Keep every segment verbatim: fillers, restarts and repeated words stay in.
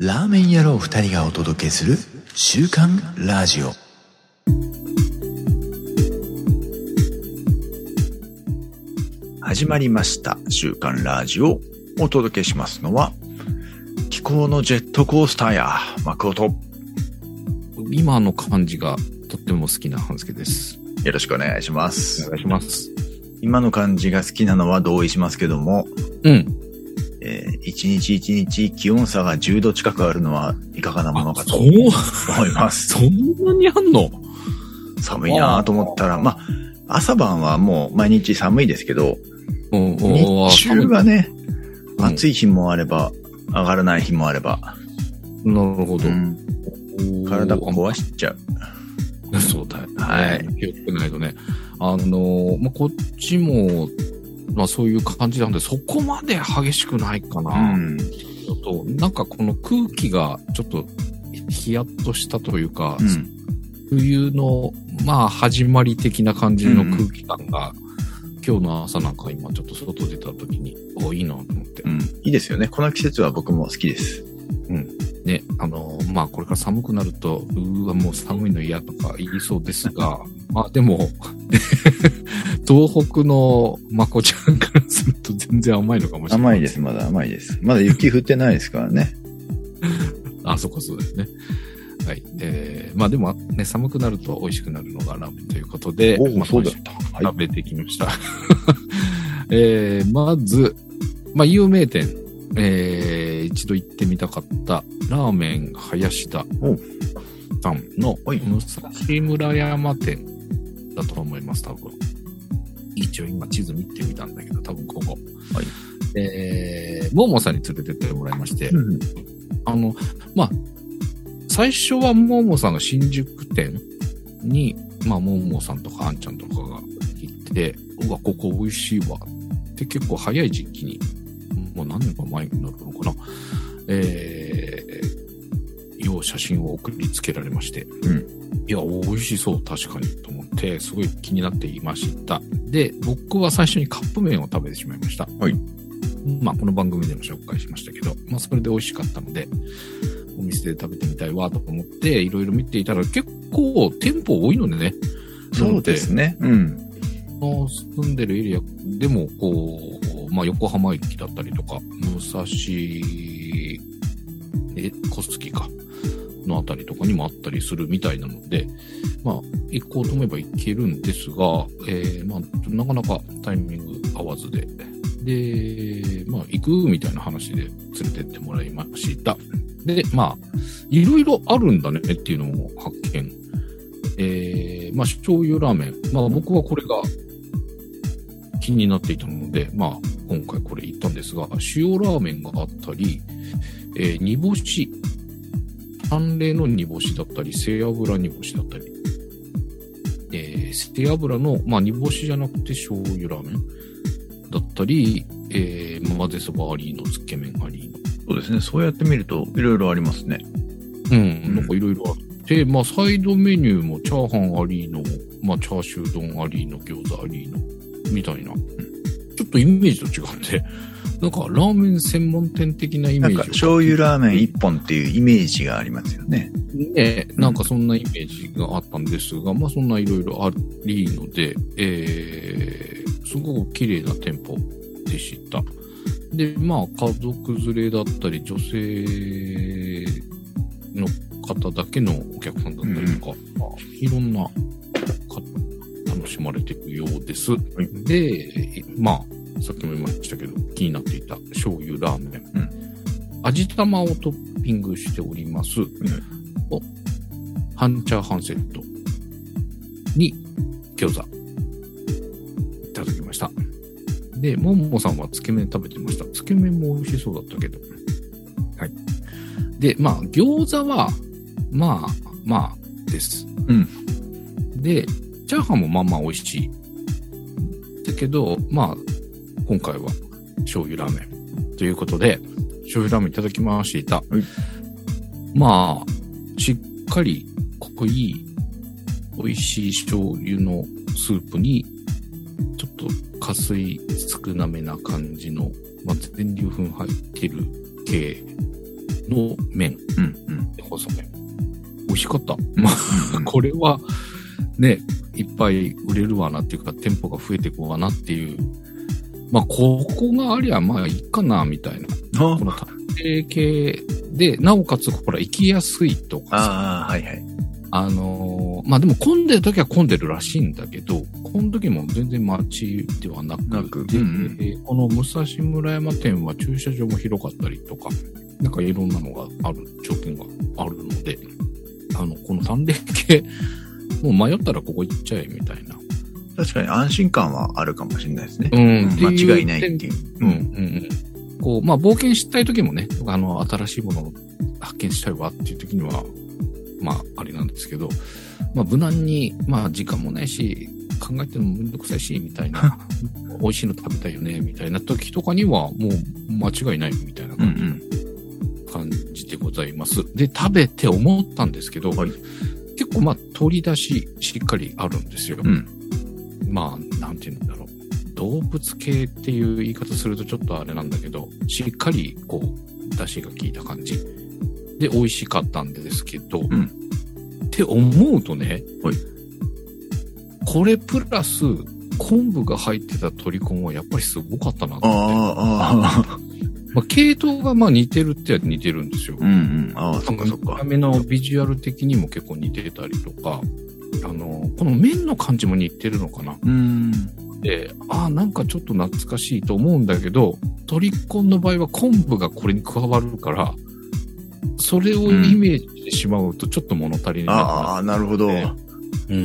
ラーメン野郎二人がお届けする週刊ラジオ。始まりました週刊ラジオ。お届けしますのは気候のジェットコースターや幕と今の感じがとっても好きな半助です。 よろしくお願いします。 お願いします。 今の感じが好きなのは同意しますけども、 うん。 えー、一日一日気温差がじゅうど近くあるのはいかがなものかと思います。 そんなにあんの？ 寒いなぁと思ったら、まあ、朝晩はもう毎日寒いですけど、 うん、 日中がね、暑い日もあれば、上がらない日もあれば。 なるほど。うん、 体壊しちゃう。そうだよね。 はい。 気をつけないとね。あのー、まあ、こっちも、まあそういう感じなんで、そこまで激しくないかな。うん。と、なんかこの空気がちょっとヒヤッとしたというか、うん、冬の、まあ始まり的な感じの空気感が、うん、今日の朝なんか今ちょっと外出た時に、お、いいなと思って。 うん。いいですよね。この季節は僕も好きです。 うん。ね、あのー、まあこれから寒くなると、うーわ、もう寒いの嫌とか言いそうですが、まあでも、東北のまこちゃんからすると全然甘いのかもしれない。 甘いです、まだ甘いです。まだ雪降ってないですからね。 あ、そこそうですね。はい。えー、まあでもね、寒くなると美味しくなるのがラーメンということで、 おまあ、 そうだった。 はい、食べてきました。えー、まず、まあ有名店、えー、一度行ってみたかったラーメン林田さんの武蔵村山店だと思います、多分。一応今地図見てみたんだけど、多分ここ。はい。えー、ももさんに連れてってもらいまして、うん、あの、まあ、最初はももさんが新宿店に、まあ、ももさんとかあんちゃんとかが行って、うわ、ここ美味しいわって結構早い時期に、もう何年か前になるのかな、えー、よう写真を送りつけられまして、うん、いや、美味しそう、確かに、と思って、すごい気になっていました。で、僕は最初にカップ麺を食べてしまいました。はい。まあ、この番組でも紹介しましたけど、まあ、それで美味しかったので、お店で食べてみたいわ、と思って、いろいろ見ていたら、結構、店舗多いのでね。 そうですね。うん。 住んでるエリアでも、こう、まあ、横浜駅だったりとか、武蔵、え、小杉か。のあたりとかにもあったりするみたいなので、まあ、行こうと思えば行けるんですが、えー、まあ、なかなかタイミング合わずで、で、まあ、行くみたいな話で連れてってもらいました。で、まあ、いろいろあるんだねっていうのも発見。えー、まあ、醤油ラーメン。まあ、僕はこれが気になっていたので、まあ、今回これ行ったんですが、塩ラーメンがあったり、えー、煮干し、淡麗の煮干しだったり、背脂煮干しだったり、えー、背脂の、まあ、煮干しじゃなくて醤油ラーメンだったり、えー、混ぜそばありの、つけ麺ありの。 そうですね。そうやって見ると、いろいろありますね。 うん、なんかいろいろあって、まあ、サイドメニューもチャーハンありの、まあ、チャーシュー丼ありの、餃子ありの、みたいな。うん、ちょっとイメージと違って、なんか、ラーメン専門店的なイメージ。なんか、 醤油ラーメン一本っていうイメージがありますよね。 ね、なんかそんなイメージがあったんですが、うん、まあそんないろいろありので、えー、すごく綺麗な店舗でした。で、まあ家族連れだったり、女性の方だけのお客さんだったりとか、うん、まあ、いろんな方楽しまれているようです。はい、で、まあ、さっきも言いましたけど、気になっていた醤油ラーメン。うん、味玉をトッピングしております。うん、半チャーハンセットに餃子いただきました。で、ももさんはつけ麺食べてました。つけ麺も美味しそうだったけど。はい。で、まあ、餃子は、まあ、まあ、です。うん。で、チャーハンもまあまあ美味しい。だけど、まあ、今回は醤油ラーメンということで、醤油ラーメンいただきました。はい、まあ、しっかり濃い美味しい醤油のスープに、ちょっと加水少なめな感じの、まあ、全粒粉入ってる系の麺。 うんうん。 細麺。美味しかった。まあ、これは、ね、いっぱい売れるわなっていうか、店舗が増えていくわなっていう。まあ、ここがありゃ、まあいいかな、みたいな。この探偵系で、なおかつ、ほら、行きやすいとかさ。 ああ、はいはい。 あのー、まあでも混んでる時は混んでるらしいんだけど、この時も全然街ではなく、なくで、うんうん、この武蔵村山店は駐車場も広かったりとか、なんかいろんなのがある、条件があるので、あの、この探偵系、もう迷ったらここ行っちゃえ、みたいな。 確かに安心感はあるかもしれないですね。 うん。 間違いないっていう。 うん、うん、うん。こう、まあ冒険したい時もね、あの、新しいものを発見したいわっていう時には、まあ、あれなんですけど、まあ、無難に、まあ、時間もないし、考えてるのもめんどくさいし、みたいな、美味しいの食べたいよね、みたいな時とかには、もう、間違いないみたいな感じ、うんうん、感じでございます。で、食べて思ったんですけど、はい、結構、まあ、取り出し、しっかりあるんですよ。うん、まあ、なんていうんだろう。動物系っていう言い方するとちょっとあれなんだけど、しっかり、こう、出汁が効いた感じ。で、美味しかったんですけど、うん、って思うとね、はい、これプラス昆布が入ってた鶏コンはやっぱりすごかったなと思って。ああまあ、系統がまあ似てるって似てるんですよ。うんうん。ああ、そっかそっか。見た目のビジュアル的にも結構似てたりとか、あの、この麺の感じも似てるのかな。うん。で、ああ、なんかちょっと懐かしいと思うんだけど、鶏コンの場合は昆布がこれに加わるから、それをイメージしてしまうとちょっっと物足りないな。 ああ、なるほど。 うん。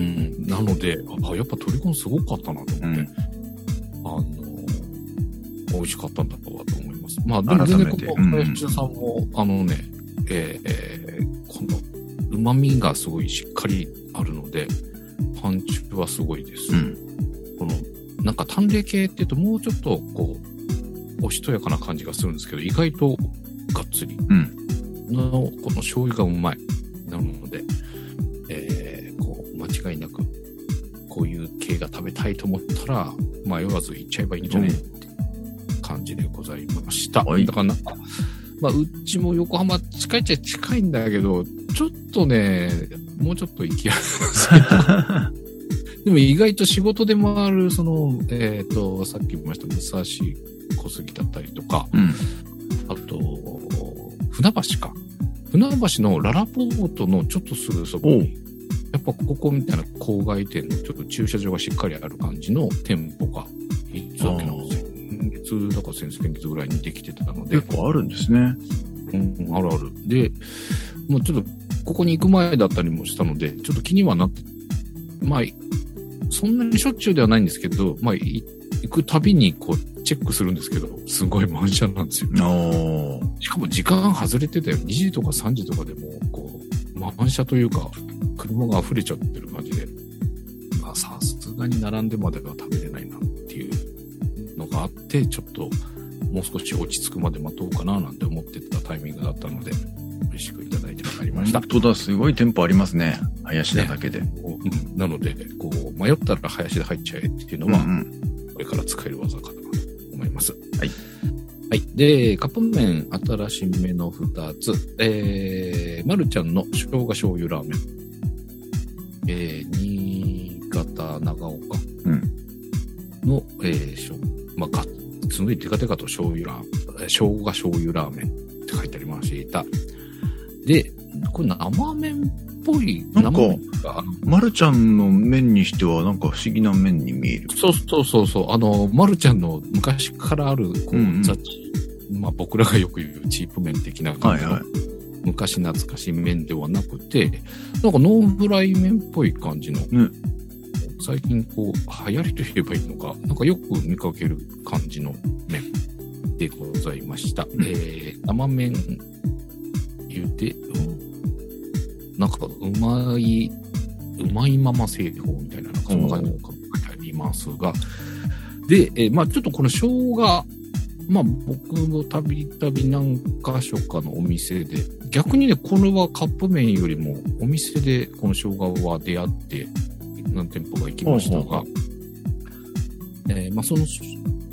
なので、あ、やっぱ鶏コンすごかったなと思って、うん、あの、美味しかったんだろうと思います。まあ、でも全然ここ、林田さんも、あのね、えーえー、この、旨味がすごいしっかりあるので、パンチはすごいです。うん、この、なんか淡麗系って言うともうちょっと、こう、おしとやかな感じがするんですけど、意外とがっつり。うんのこの醤油がうまい。なので、えー、こう、間違いなく、こういう系が食べたいと思ったら、迷わず行っちゃえばいいんじゃないって感じでございました。だからなんか、まあ、うちも横浜近いっちゃ近いんだけど、ちょっとね、もうちょっと行きやすい。でも意外と仕事で回る、その、えっと、さっきも言いました、武蔵小杉だったりとか、うん、あと、船橋か。船橋のララポートのちょっとすぐそこに、やっぱここみたいな郊外店のちょっと駐車場がしっかりある感じの店舗が、いつだっけな、先月だか先々月ぐらいにできてたので。 結構あるんですね。 うん、あるある。で、もうちょっと、ここに行く前だったりもしたので、ちょっと気にはなって、まあ、そんなにしょっちゅうではないんですけど、まあ、行くたびにこう、チェックするんですけど、すごい満車なんですよ。しかも時間外れてたよ。にじとかさんじとかでも、こう、満車というか、車が溢れちゃってる感じで、まあ、さすがに並んでまでは食べれないなっていうのがあって、ちょっと、もう少し落ち着くまで待とうかななんて思ってたタイミングだったので、美味しくいただいてまいりました。 本当だ、すごい店舗ありますね。林田だけで。ね、 うん、なので、こう、迷ったら林田入っちゃえっていうのは、うんうん、これから使える技かなと思います。はい。はい。で、カップ麺新しめのふたつ。えー、まるちゃんの生姜醤油ラーメン。えー、新潟長岡の、うん、えー、しょ、まあ、がっつのいテカテカと醤油ラーメン、生姜醤油ラーメンって書いてありました。で、これ生麺っぽい。 なんか、まるちゃんの麺にしてはなんか不思議な麺に見える。 そうそうそうそう。あの、まるちゃんの昔からある、こう、うんうん、雑、まあ僕らがよく言うチープ麺的な感じの、はいはい、昔懐かしい麺ではなくて、なんかノンフライ麺っぽい感じの、ね、最近こう、流行りと言えばいいのか、なんかよく見かける感じの麺でございました。うん、えー、生麺茹で、なんか、うまい、うまいまま製法みたいな、なんかそんな感じの書いてありますが。で、えー、まあちょっとこの生姜、まあ僕もたびたび何か所かのお店で、逆にね、これはカップ麺よりもお店でこの生姜は出会って、何店舗か行きましたが、えー、まあその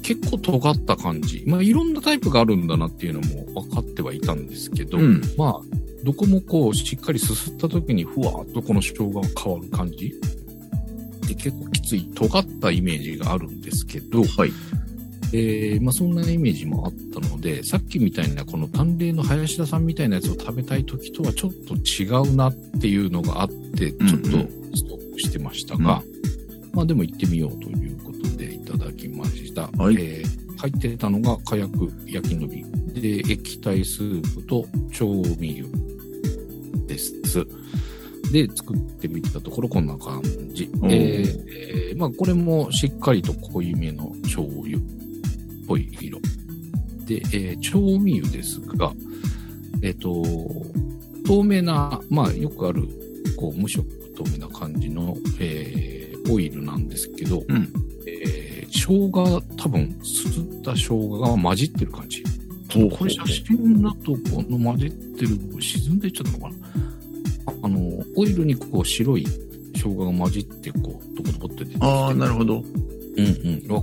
結構尖った感じ。まあいろんなタイプがあるんだなっていうのも分かってはいたんですけど、うん、まあどこもこうしっかりすすった時にふわーっとこの生姜が変わる感じで結構きつい尖ったイメージがあるんですけど、はい。えー、まあそんなイメージもあったので、さっきみたいなこの淡麗の林田さんみたいなやつを食べたい時とはちょっと違うなっていうのがあって、ちょっとストップしてましたが、うんうん、まあでも行ってみようということでいただきました。はい。えー、入ってたのが火薬焼きのりで、液体スープと調味油です。で、作ってみたところこんな感じ。えー、まあこれもしっかりと濃いめの醤油っぽい色。で、えー、調味油ですが、えっと、透明な、まあよくある、こう無色透明な感じの、えー、オイルなんですけど、うん、えー、生姜、多分、すすった生姜が混じってる感じ。これ写真だと、この混じってる、沈んでいっちゃったのかな。あの、オイルにこう白い生姜が混じって、こう、ドボドボって出てきて。 ああ、なるほど。 うんうん。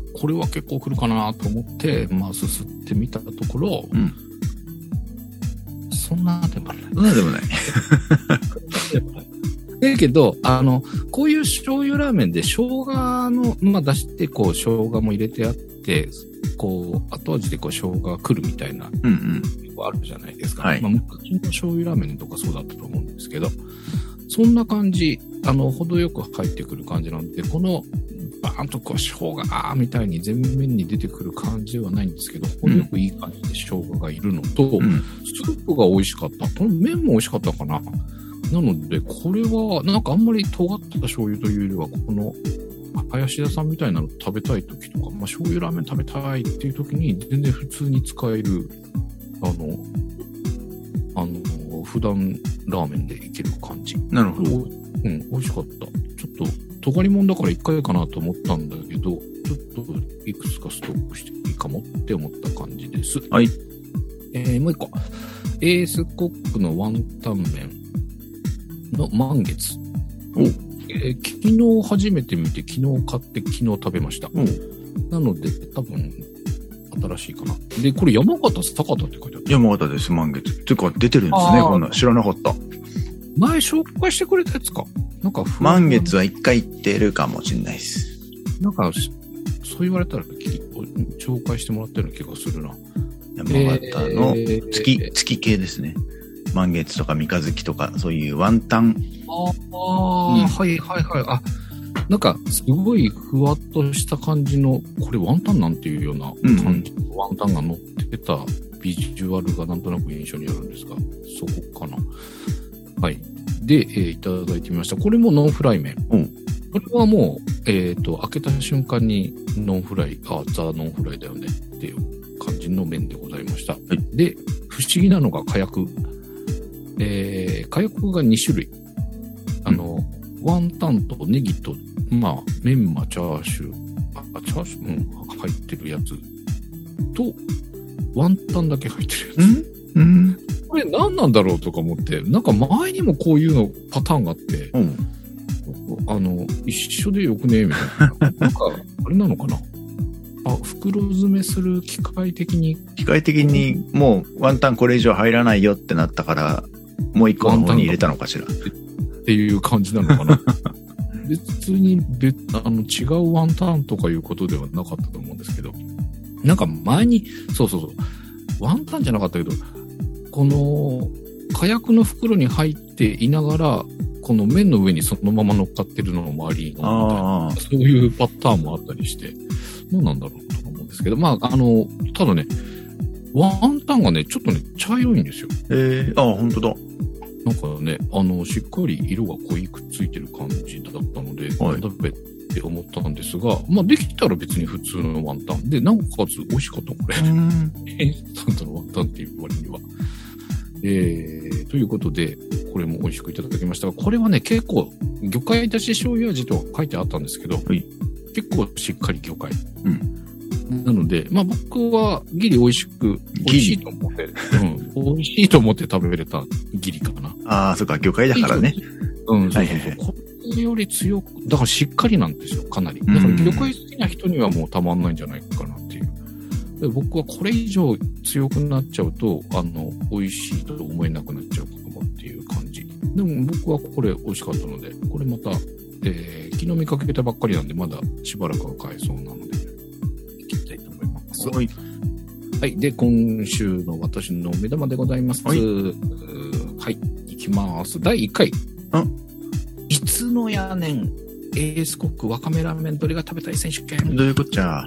これは結構来るかなと思って、まあ、すすってみたところ、うん、そんなでもない。 そんなでもない。 だけど、あの、こういう醤油ラーメンで生姜の、まあ出して、こう、生姜も入れてあって、こう、後味でこう、生姜が来るみたいな、うんうん。あるじゃないですか。はい。まあ、昔の醤油ラーメンとかそうだったと思うんですけど、そんな感じ、あの、程よく入ってくる感じなんで、この、バーンとこう、生姜がみたいに全面に出てくる感じではないんですけど、程よくいい感じで生姜がいるのと、うん、スープが美味しかった。この麺も美味しかったかな。なので、これは、なんかあんまり尖った醤油というよりは、この、林田さんみたいなの食べたい時とか、まあ、醤油ラーメン食べたいっていう時に、全然普通に使える、あの、あの、普段ラーメンでいける感じ。 なるほど。 うん、美味しかった。ちょっと、尖りもんだから一回かなと思ったんだけど、ちょっといくつかストックしていいかもって思った感じです。 はい。 えー、もう一個。エースコックのワンタン麺の満月。 お、 えー、昨日初めて見て、昨日買って昨日食べました。なので、多分、新しいかな。で、これ山形、酒田って書いてある。 山形です、満月。てか、出てるんですね、こんな。知らなかった。 前紹介してくれたやつか。なんか、 満月は一回行ってるかもしれないです。 なんか、そう言われたら、紹介してもらったような気がするな。 山形の月、えー、月系ですね。満月とか三日月とか、そういうワンタン。 ああ、うん、はいはいはい。あ、なんか、すごいふわっとした感じの、これワンタンなんていうような感じの、うん、ワンタンが乗ってたビジュアルがなんとなく印象にあるんですが、そこかな。はい。で、えー、いただいてみました。これもノンフライ麺。うん。これはもう、えっと、開けた瞬間にノンフライ、あ、ザ・ノンフライだよねっていう感じの麺でございました。はい。で、不思議なのが火薬。えー、火薬がに種類。あの、うん、ワンタンとネギと、まあ、メンマ、チャーシュー、あ、チャーシュー、うん、入ってるやつと、ワンタンだけ入ってるやつ。 うん、うん、 これ何なんだろうとか思って、なんか前にもこういうのパターンがあって、うん、あの、一緒でよくねみたいな。なんか、あれなのかなあ、袋詰めする機械的に。 機械的にもうワンタンこれ以上入らないよってなったから、もう一個の方に入れたのかしら。 っていう感じなのかな。別に別、あの、違うワンタンとかいうことではなかったと思うんですけど、なんか前に、そうそうそう、ワンタンじゃなかったけど、この、火薬の袋に入っていながら、この麺の上にそのまま乗っかってるのもありのみたいな、そういうパターンもあったりして、どうなんだろうと思うんですけど、まあ、あの、ただね、ワンタンがね、ちょっとね、茶色いんですよ。 へえー、あ、ほんとだ。 なんかね、あの、しっかり色が濃いくっついてる感じだったので、はい、食べって思ったんですが、まあ、できたら別に普通のワンタンで、なおかつ美味しかった、これ。インスタントのワンタンっていう割には。えー、ということで、これも美味しくいただきましたが、これはね、結構、魚介だし醤油味と書いてあったんですけど、はい、結構しっかり魚介。うん、なので、まあ僕はギリ美味しく、美味しいと思って、うん、美味しいと思って食べれたギリかな。 ああ、そっか、魚介だからね。 うん、そうそうそう。これより強く、だからしっかりなんですよ、かなり。だから魚介好きな人にはもうたまんないんじゃないかなっていう。 で僕はこれ以上強くなっちゃうと、あの、美味しいと思えなくなっちゃうかもっていう感じ。でも僕はこれ美味しかったので、これまた、えー、昨日見かけたばっかりなんで、まだしばらくは買えそうなので、いきたいと思います。 はい。 はい。で、今週の私の目玉でございます。 はい。 はい。いきます。だいいっかい。んいつのやねん、エースコックわかめラーメンどれが食べたい選手権。 どういうこっちゃ。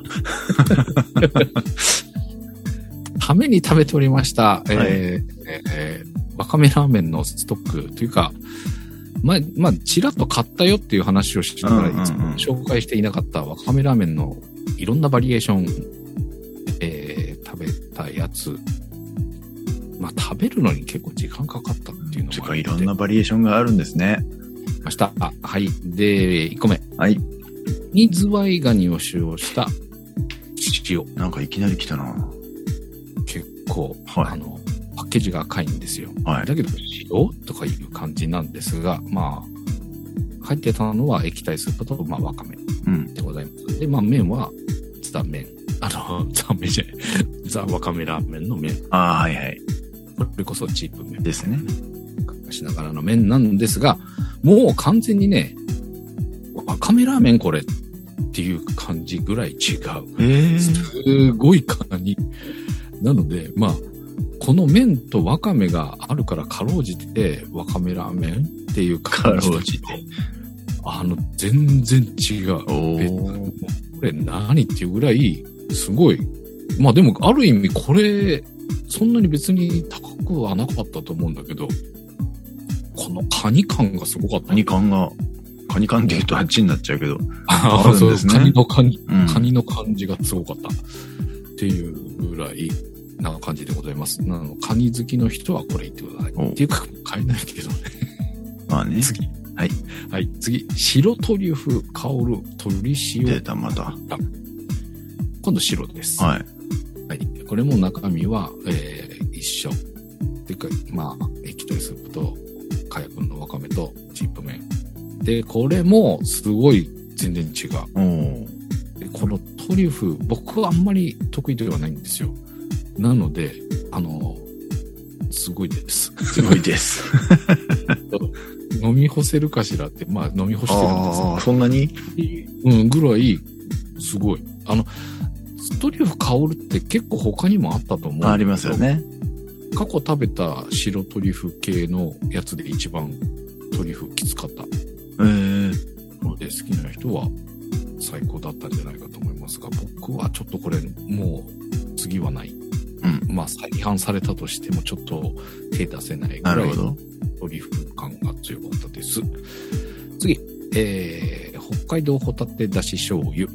ために食べておりました。 はい、 えーえー、わかめラーメンのストックというか、まあ、まあ、ちらっと買ったよっていう話をしながら、いつも紹介していなかったわかめラーメンのいろんなバリエーション、えー、食べたやつ。まあ、食べるのに結構時間かかったっていうのもあって。 いろんなバリエーションがあるんですね。 ました。あ、はい。で、いっこめ。 はい。 にズワイガニを使用した塩。 なんかいきなり来たな。 結構、 はい、 あの、パッケージが赤いんですよ。 はい。 だけど、塩とかいう感じなんですが、まあ、入ってたのは液体スープと、まあ、わかめでございます。うん、で、まあ、麺は、ザ麺。あの、ザ麺じゃない。ザわかめラーメンの麺。 ああ、はいはい。 これこそチープ麺。 ですね。 しながらの麺なんですが、もう完全にね、わかめラーメンこれっていう感じぐらい違う。 えー、 すごいカニ。なので、まあ、この麺とわかめがあるからかろうじて、わかめラーメンっていう感じで、あの、全然違う。これ何っていうぐらい、すごい。まあでも、ある意味これ、そんなに別に高くはなかったと思うんだけど、このカニ感がすごかった。 カニ感が、カニ感って言うとあっちになっちゃうけど。 ああ、そうですね。カニの感じ、 うん、 カニの感じがすごかった。っていうぐらいな感じでございます。なのカニ好きの人はこれ言ってください。っていうか、買えないけどね。 まあね。 次。はい。はい。次。白トリュフ香る鶏塩。 出た、また。 今度白です。 はい。 はい。これも中身は、えー、一緒。っていうか、まあ、液体スープと、かやくんのわかめとチープ麺。で、これもすごい全然違う。でこのトリュフ、僕はあんまり得意ではないんですよ。なので、あの、すごいです。 すごいです。 飲み干せるかしらって、まあ飲み干してるんですああ、そんなにうん、ぐらい、すごい。あの、トリュフ香るって結構他にもあったと思うんだけど。 ありますよね。 過去食べた白トリュフ系のやつで一番トリュフきつかった。 えー、 ので好きな人は最高だったんじゃないかと思いますが、僕はちょっとこれもう次はない。うん。まあ再販されたとしてもちょっと手出せないぐらいのトリュフ感が強かったです。次、えー、北海道ホタテだし醤油。うん。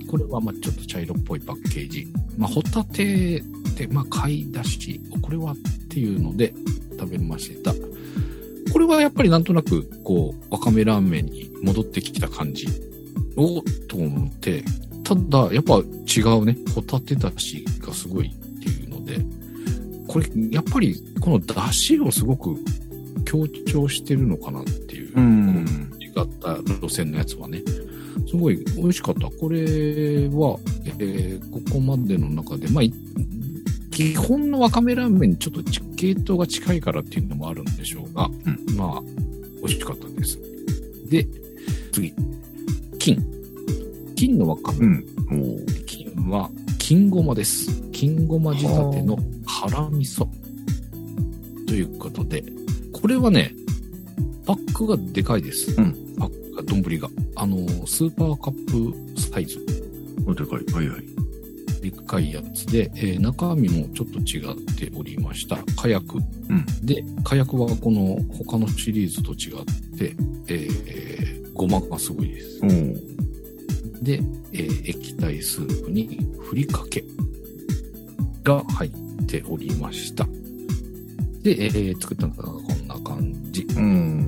これはまあちょっと茶色っぽいパッケージ。まあホタテで、まあ貝だし、これはっていうので食べました。これはやっぱりなんとなく、こう、わかめラーメンに戻ってきた感じを、と思って、ただ、やっぱ違うね、ホタテだしがすごいっていうので、これ、やっぱり、このだしをすごく強調してるのかなっていう、うん、この違った路線のやつはね、すごい美味しかった。これは、えー、ここまでの中で、まあ、基本のわかめラーメンにちょっと系統が近いからっていうのもあるんでしょうが、うん、まあ、美味しかったです。で、次。金。金のわかめ。うん、金は、金ごまです。金ごま仕立ての辛味噌。ということで、これはね、パックがでかいです。うん、パックが、丼が。あの、スーパーカップサイズ。 でかい。はいはい。 でっかいやつで、えー、中身もちょっと違っておりました。火薬。うん、で、火薬はこの他のシリーズと違って、えー、ごまがすごいです。うん、で、えー、液体スープにふりかけが入っておりました。で、えー、作ったのがこんな感じ。うん、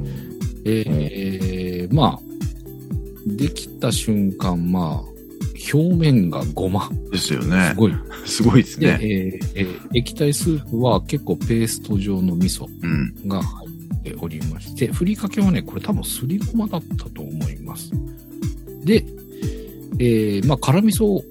えー、まあ、できた瞬間、まあ、表面がごま。 ですよね。 すごい。 すごいですね。 で、えーえー、液体スープは結構ペースト状の味噌が入っておりまして、うん、ふりかけはね、これ多分すりごまだったと思います。で、えー、まあ、辛味噌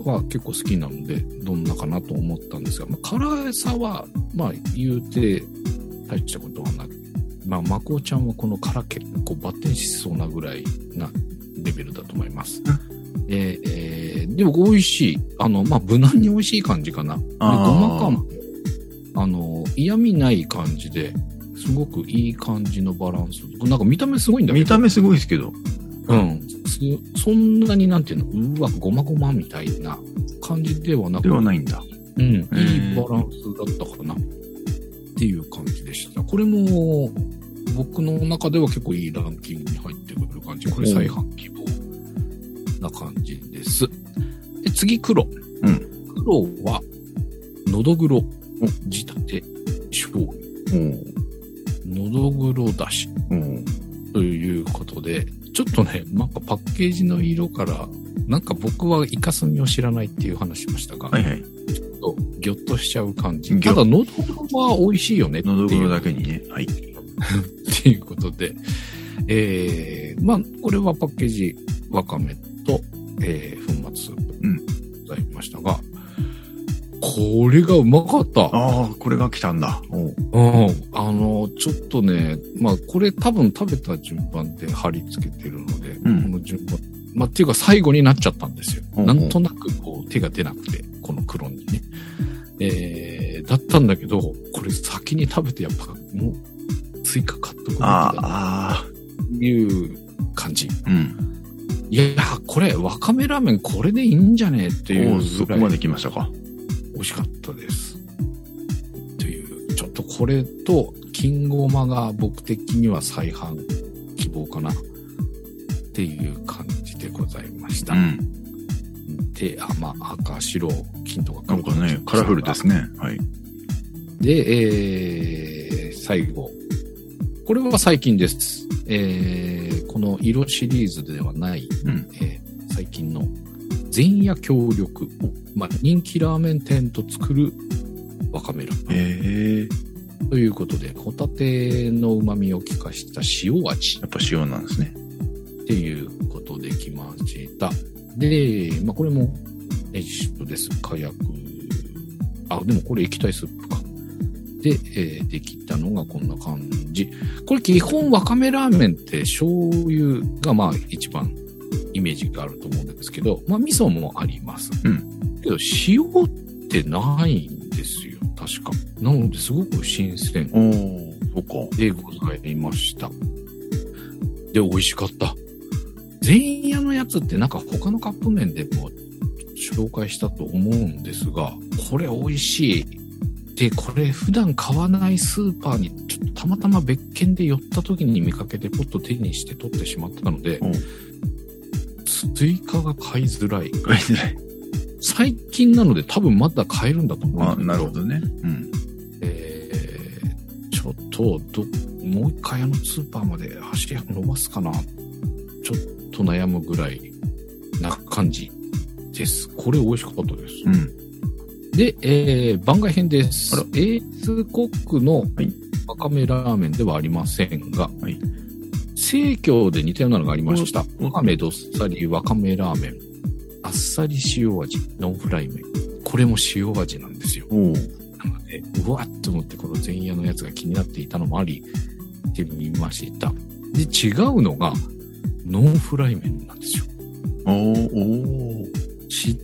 は結構好きなので、どんなかなと思ったんですが、まあ、辛さは、まあ、言うて、大したことはなく、まあ、まこちゃんはこの辛結構バッテンしそうなぐらいなレベルだと思います。えーえー、でも美味しい。あの、まあ、無難に美味しい感じかな。で、ごま感も、あの、嫌味ない感じで、すごくいい感じのバランス。なんか見た目すごいんだけど。 見た目すごいですけど。 うん。そんなになんていうの、うわ、ごまごまみたいな感じではなく。 ではないんだ。 うん。いいバランスだったかな。っていう感じでした。これも、僕の中では結構いいランキングに入ってくる感じ。これ再販希望な感じです。で、次、黒。 うん。 黒は、のどぐろ仕立て醤油。のどぐろだし。ということで、ちょっとね、なんかパッケージの色から、なんか僕はイカスミを知らないっていう話しましたが、 はいはい。 ちょっとギョッとしちゃう感じ。ただ、のどぐろは美味しいよねっていう。 のどぐろだけにね。はい。 っていうことで、えー、まあ、これはパッケージわかめと、えー、粉末スープ、うん、ございましたが、これがうまかった。 ああ、これが来たんだ。 うん。あの、ちょっとね、まあ、これ多分食べた順番で貼り付けてるので、うん、この順番、まあ、っていうか最後になっちゃったんですよ。うん、なんとなくこう手が出なくて、この黒にね。えー、だったんだけど、これ先に食べてやっぱもう追加買っとくべきだという感じ。 うん。 いや、これ、わかめラーメンこれでいいんじゃねえっていうぐらい。 そこまで来ましたか。 美味しかったです。という、ちょっとこれと、金ごまが僕的には再販希望かなっていう感じでございました。うん、で、あ、まあ、赤、白、金とかなんかね、カラフルですね。はい。 で、えー、最後。これは最近です。えー、この色シリーズではない、うんえー、最近の前夜協力。まあ、人気ラーメン店と作るわかめラーメン。 へー。 ということで、ホタテの旨味を効かした塩味。 やっぱ塩なんですね。 っていうことできました。で、まあ、これもエジシトです。火薬。あ、でもこれ液体スープか。で、えー、できたのがこんな感じ。これ基本わかめラーメンって醤油がまあ一番イメージがあると思うんですけど、まあ味噌もあります。 うん。 けど塩ってないんですよ。確か。なのですごく新鮮。 おー、そうか。 でございました。で、美味しかった。前夜のやつってなんか他のカップ麺でも紹介したと思うんですが、これ美味しい。で、これ普段買わないスーパーにちょっとたまたま別件で寄った時に見かけてポッと手にして取ってしまったので、追加が買いづらい。 買いづらい。 最近なので多分まだ買えるんだと思うんですけど。 あ、なるほどね。うん。 えー、ちょっとど、もう一回あのスーパーまで足伸ばすかな。ちょっと悩むぐらいな感じです。これ美味しかったです。 うん。 で、えー、番外編です。エースコックのわかめラーメンではありませんが、はい、生協で似たようなのがありました。わかめどっさりわかめラーメン。あっさり塩味、ノンフライ麺。これも塩味なんですよ。なので、うわっと思ってこの前夜のやつが気になっていたのもあり、見てみました。で、違うのが、ノンフライ麺なんですよ。 おー、おー。 して、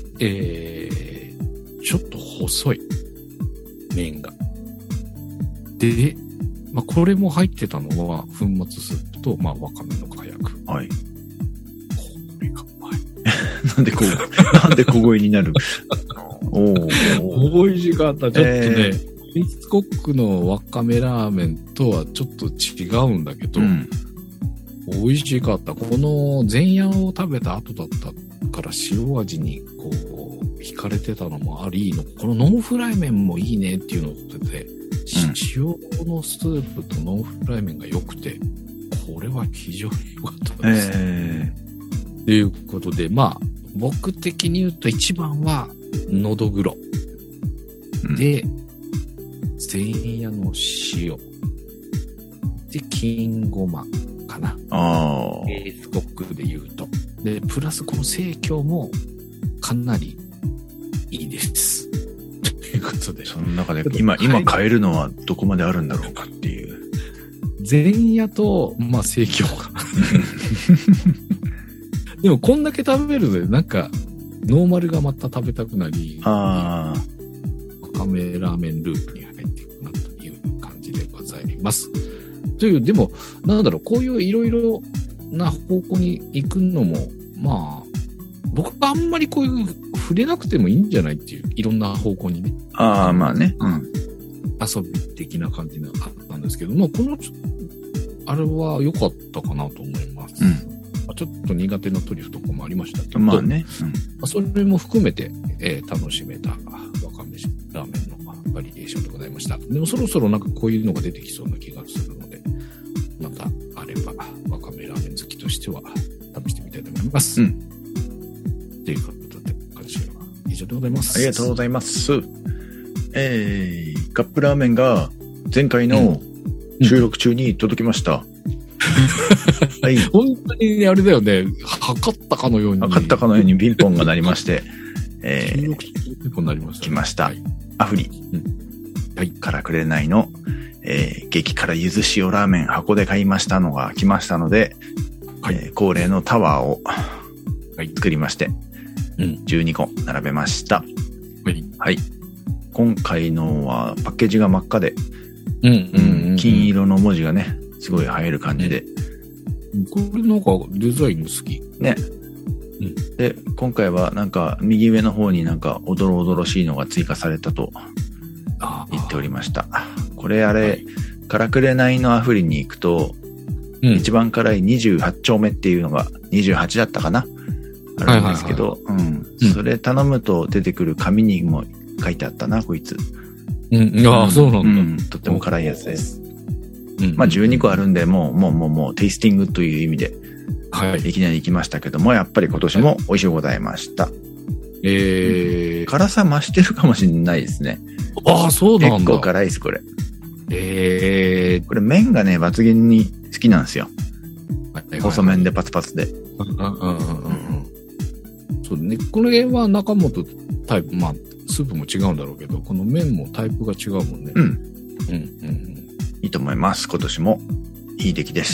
えー、ちょっと細い麺が。で、まあ、これも入ってたのは、粉末スープと、まあ、わかめの火薬。 はい。これがうまい。 なんでこう、なんで小声になるおー。美味しかった。ちょっとね、エースコックのわかめラーメンとはちょっと違うんだけど、うん、美味しかった。この前夜を食べた後だったから塩味にこう惹かれてたのもありの、このノンフライ麺もいいねっていうのを言ってて、うん、塩のスープとノンフライ麺が良くて、これは非常に良かったです。 えー、ということで、まあ僕的に言うと一番はのどぐろ、うん、で前夜の塩で金ごまかな。 ああ。 エースコックで言うと。で、プラスこの生協もかなりいいです。ということで。 その中で今、今買えるのはどこまであるんだろうかっていう。 前夜と、まあ、生協か。でも、こんだけ食べるので、なんか、ノーマルがまた食べたくなり、 ああ。 わかめラーメンループに入っていくなという感じでございます。という、でも、なんだろう、こういういろいろな方向に行くのも、まあ、僕はあんまりこういう触れなくてもいいんじゃないっていう、いろんな方向にね。 ああ、まあね。うん。 遊び的な感じがあったんですけども、この、あれは良かったかなと思います。うん。ちょっと苦手なトリュフとかもありましたけど。 まあね。 うん、まあ、それも含めて、えー、楽しめたわかめラーメンのバリエーションでございました。でもそろそろなんかこういうのが出てきそうな気がするので、またあればわかめラーメン好きとしては試してみたいと思います。うん。ということで、今週は以上でございます。 ありがとうございます。えー、カップラーメンが前回の収録中に届きました。うんうんはい、本当にあれだよね。測ったかのように。 測ったかのようにピンポンが鳴りまして、えー、 ピンポン鳴りました、ね。 来ました。はい、アフリ。うん、はい。からくれないの、えー、激辛ゆず塩ラーメン箱で買いましたのが来ましたので、はい、えー、恒例のタワーを作りまして、はい、じゅうにこ並べました。はい。はい。今回のはパッケージが真っ赤で、うんうんうん、金色の文字がね、すごい映える感じで。 これなんかデザイン好き。 ね。うん、で、今回はなんか右上の方になんかおどろおどろしいのが追加されたと言っておりました。これあれ、はい、からくれないのアフリに行くと、うん、一番辛いにじゅうはち丁目っていうのがにじゅうはちだったかなあるんですけど、うん。それ頼むと出てくる紙にも書いてあったな、こいつ。 うん。ああ、そうなんだ、うん。 とっても辛いやつです。うん、まあじゅうにこあるんで、もう、もう、もう、もう、テイスティングという意味で、はい。いきなり行きましたけども、やっぱり今年も美味しゅうございました。えー。辛さ増してるかもしれないですね。 ああ、そうなんだ。 結構辛いです、これ。 えー。 これ麺がね、抜群に好きなんですよ。はい、細麺でパツパツで。 うんうんうんうん。そうね。これは中本タイプ、まあ、スープも違うんだろうけど、この麺もタイプが違うもんね。 うん。うんうん。いいと思います。今年もいい出来でした。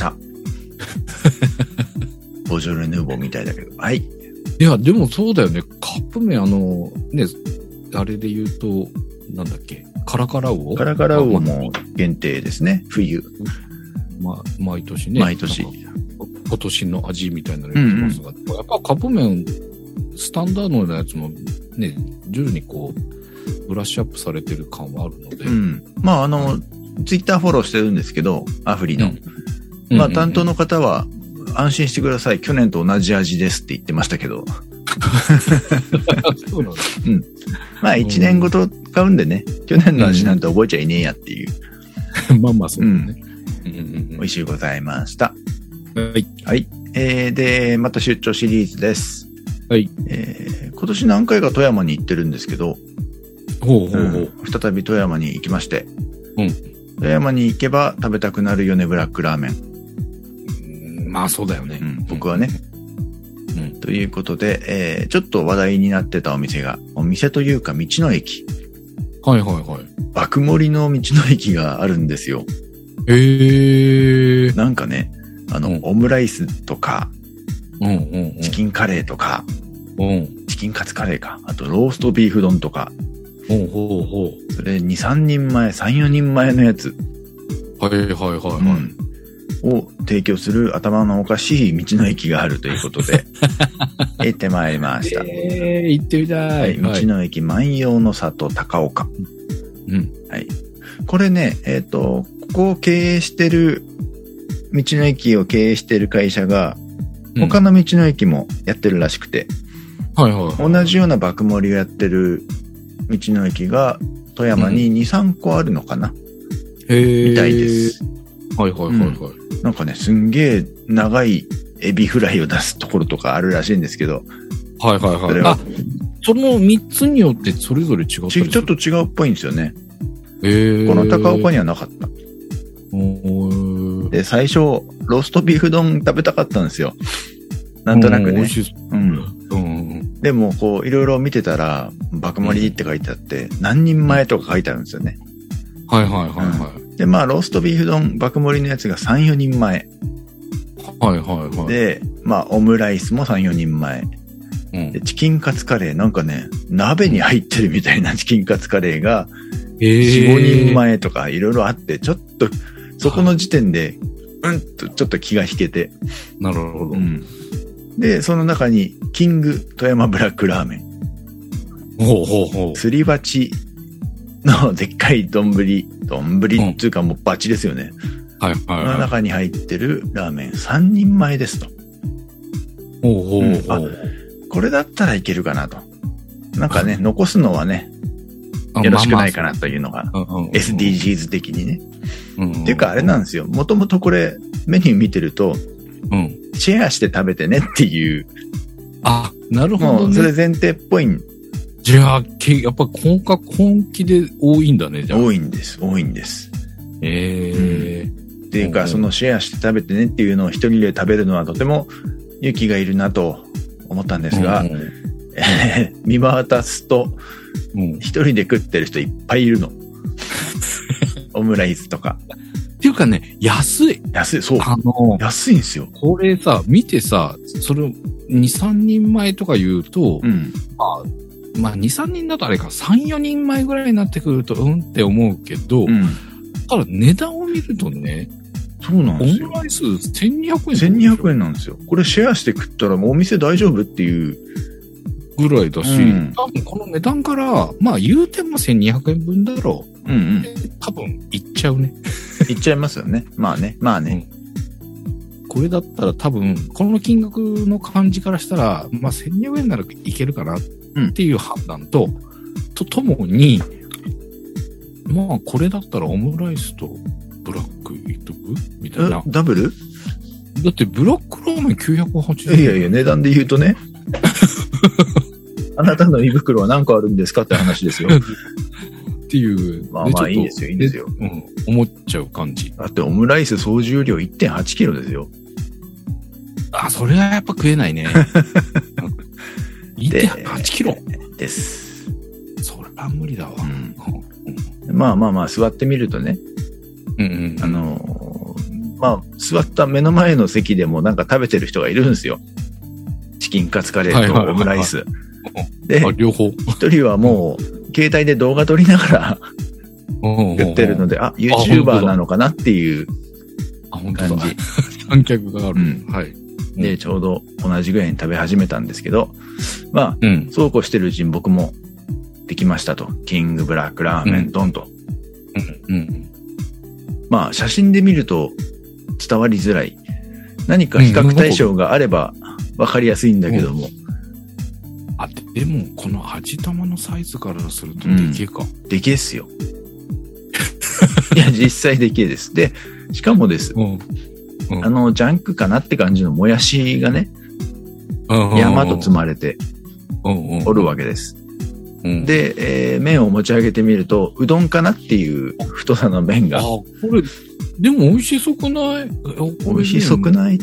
ボジョレ・ヌーボーみたいだけど。はい。 いや、でもそうだよね。カップ麺、あの、ね、あれで言うと、なんだっけ、カラカラウオカラカラウオも限定ですね。冬。 ま、毎年ね。 毎年。 今年の味みたいなの言ってますが、うんうん、やっぱカップ麺、スタンダードなやつもね、徐々にこう、ブラッシュアップされてる感はあるので。 うん。まあ、あの、ツイッターフォローしてるんですけど、アフリの。うん、まあ、担当の方は、安心してください。去年と同じ味ですって言ってましたけど。 そうなんだ。 うん。まあ、一年ごと買うんでね、去年の味なんて覚えちゃいねえやっていう。 まあまあ、そうだね、 うん。美味しゅうございました。 はい。 はい。えー、で、また出張シリーズです。 はい。 えー、今年何回か富山に行ってるんですけど、 ほうほうほう。 うん、再び富山に行きまして、 うん。 富山に行けば食べたくなるよね、ブラックラーメン。 うん、まあそうだよね。 うん、僕はね。うん。ということで、えー、ちょっと話題になってたお店が、お店というか道の駅。 はいはいはい。 爆盛りの道の駅があるんですよ。 へー。 なんかね、あの、うん、オムライスとか、 うんうんうん、 チキンカレーとか、 うん、 チキンカツカレーか、あとローストビーフ丼とか、 ほうほうほう。それに、さんにんまえ、さん、よにんまえのやつ。 はいはいはいはい、 うん。を提供する頭のおかしい道の駅があるということで、行ってまいりました。 えー、行ってみたい。 はい、道の駅万葉の里高岡。 うん。 はい。これね、えっと、ここを経営してる、道の駅を経営してる会社が、他の道の駅もやってるらしくて、 うん、はいはい、はい。 同じような爆盛りをやってる道の駅が富山にに、さんこあるのかな、 へー。 みたいです。 はいはいはいはい、 うん。なんかね、すんげえ長いエビフライを出すところとかあるらしいんですけど。 はいはいはい。あ、そのみっつによってそれぞれ違ったりする？ ちょっと違うっぽいんですよね。 へー。 この高岡にはなかった。で、最初、ローストビーフ丼食べたかったんですよ。なんとなくね。 美味しいです。 うん。 うん。 でも、こう、いろいろ見てたら、爆盛りって書いてあって、何人前とか書いてあるんですよね。 はいはいはいはい。 うん、で、まあ、ローストビーフ丼爆盛りのやつがさん、よにんまえ。 はいはいはい。 で、まあ、オムライスもさん、よにんまえ。うん、でチキンカツカレー、なんかね、鍋に入ってるみたいなチキンカツカレーが、よん、ごにんまえとかいろいろあって、ちょっと、そこの時点で、うんと、ちょっと気が引けて。 なるほど。 うん、で、その中に、キング富山ブラックラーメン。 ほうほうほう。 すり鉢のでっかい丼、丼っていうかもうバチですよね。 はいはい、はい。 の中に入ってるラーメンさんにんまえですと。 ほうほうほう。うん、あ、 これだったらいけるかなと。なんかね、残すのはね、よろしくないかなというのが、エスディージーズ 的にね。うんうん、っていうかあれなんですよ。もともとこれメニュー見てると、うん、シェアして食べてねっていう。 あ、なるほど、ね。 もうそれ前提っぽいん。 じゃあ、やっぱ本格、本気で多いんだね、じゃあ。 多いんです、多いんです。 ええー。 うん、っていうか、そのシェアして食べてねっていうのを一人で食べるのはとても勇気がいるなと思ったんですが、うんうんえー、見渡すと、一人で食ってる人いっぱいいるの。オムライスとか。 っていうかね、安い。 安い、そう。 あの、 安いんですよ。 これさ、見てさ、それ、に、さんにんまえとか言うと、うん、まあ、まあ、に、さんにんだとあれか、さん、よにんまえぐらいになってくると、うんって思うけど、うん、ただ値段を見るとね、 そうなんですよ。 オムライスせんにひゃくえん。 せんにひゃくえんなんですよ。これシェアして食ったらもうお店大丈夫っていうぐらいだし、うん、多分この値段から、まあ言うてもせんにひゃくえんぶんだろう。うんうん。多分いっちゃうね。 いっちゃいますよね。まあね、まあね。 うん、これだったら多分、この金額の感じからしたら、まあせんにひゃくえんならいけるかなっていう判断と、うん、とともに、まあこれだったらオムライスとブラックいっとくみたいな。 ダブル？ だってブラックラーメンきゅうひゃくはちじゅうえん。 いやいや、値段で言うとね。あなたの胃袋は何個あるんですかって話ですよ。 っていう。 まあまあいいですよ、いいですよ。 うん。思っちゃう感じ。 だってオムライス総重量 いってんはちキロですよ。 あ、それはやっぱ食えないね。いってんはちキロです。 それは無理だわ。 うん、まあまあまあ座ってみるとね。 うんうんうん、 あのー、まあ座った目の前の席でもなんか食べてる人がいるんですよ。チキンカツカレーとオムライス。で、 両方。 一人はもう、携帯で動画撮りながら、言ってるので、あ、YouTuber なのかなっていう感じ。 観客がある、うん。はい。 で、ちょうど同じぐらいに食べ始めたんですけど、まあ、うん、そうこうしてるうちに僕もできましたと。キングブラックラーメンドンと。 うんうん、 まあ、写真で見ると伝わりづらい。何か比較対象があればわかりやすいんだけども。 あ、でも、この味玉のサイズからするとでけえか。 うん、でけえっすよ。いや、実際でけえです。で、しかもです。うんうん、あの、ジャンクかなって感じのもやしがね、うん、山と積まれておるわけです。うん、で、えー、麺を持ち上げてみると、うどんかなっていう太さの麺が。あ、 これ、でも美味しそくない？ 美味しそくないって。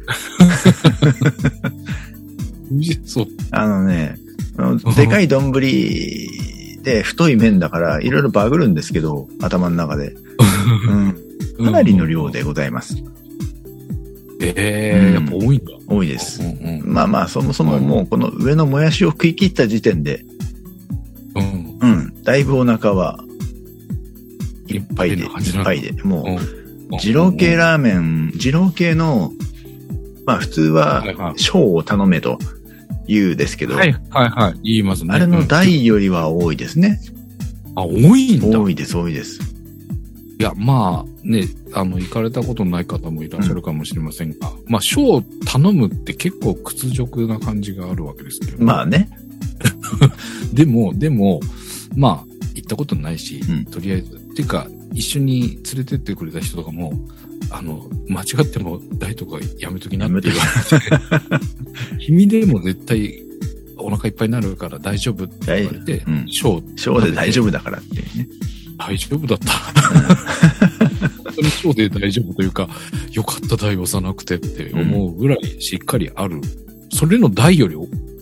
美味しそう。 あのね、でかい丼で太い麺だからいろいろバグるんですけど、頭の中で。うん、かなりの量でございます。 ええーうん、やっぱ多いんだ。 多いです。うんうん、まあまあ、そもそももうこの上のもやしを食い切った時点で、うん、うん、だいぶお腹はいっぱいで、いっぱいで、もう、二郎系ラーメン、二郎系の、まあ普通は、小を頼めと言うですけど、 はいはいはい、言いますね。 あれの大よりは多いですね。 あ、多いんだ。 多いです、多いです。 いや、まあね、あの、行かれたことない方もいらっしゃるかもしれませんが、うん、まあ、小を頼むって結構屈辱な感じがあるわけですけど。 まあね。 でも、でも、まあ、行ったことないし、うん、とりあえず、っていうか、一緒に連れてってくれた人とかも、あの、間違っても大とかやめときなって言われて、君でも絶対お腹いっぱいになるから大丈夫って言われて、小、 うん、小で大丈夫だからっていうね。 大丈夫だった。本当に小で大丈夫というか、よかった大をさなくてって思うぐらいしっかりある。それの大より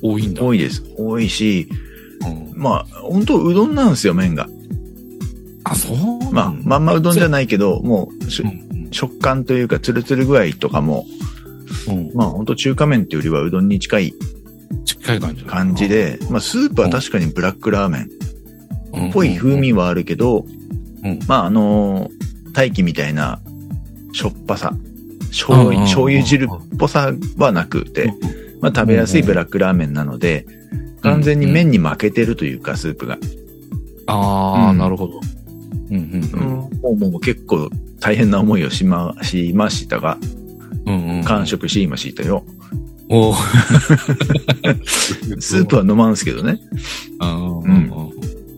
多いんだ。 多いです。多いし、 うん、 まあ、本当うどんなんですよ、麺が。 あ、そうまあ、まんまうどんじゃないけど、もう、うん、食感というか、ツルツル具合とかも、うん、まあ、本当中華麺っていうよりはうどんに近い近い感じ感じで、まあ、スープは確かにブラックラーメンっぽい風味はあるけど、うん、まあ、あのー、大気みたいなしょっぱさ、醤油、醤油汁っぽさはなくて、まあ、食べやすいブラックラーメンなので、完全に麺に負けてるというか、スープが。 ああ、うん、なるほど。 うんうんうん、もうもう結構大変な思いをしま、しましたが、うんうん、完食しましたよ。おスープは飲まんすけどね。うん、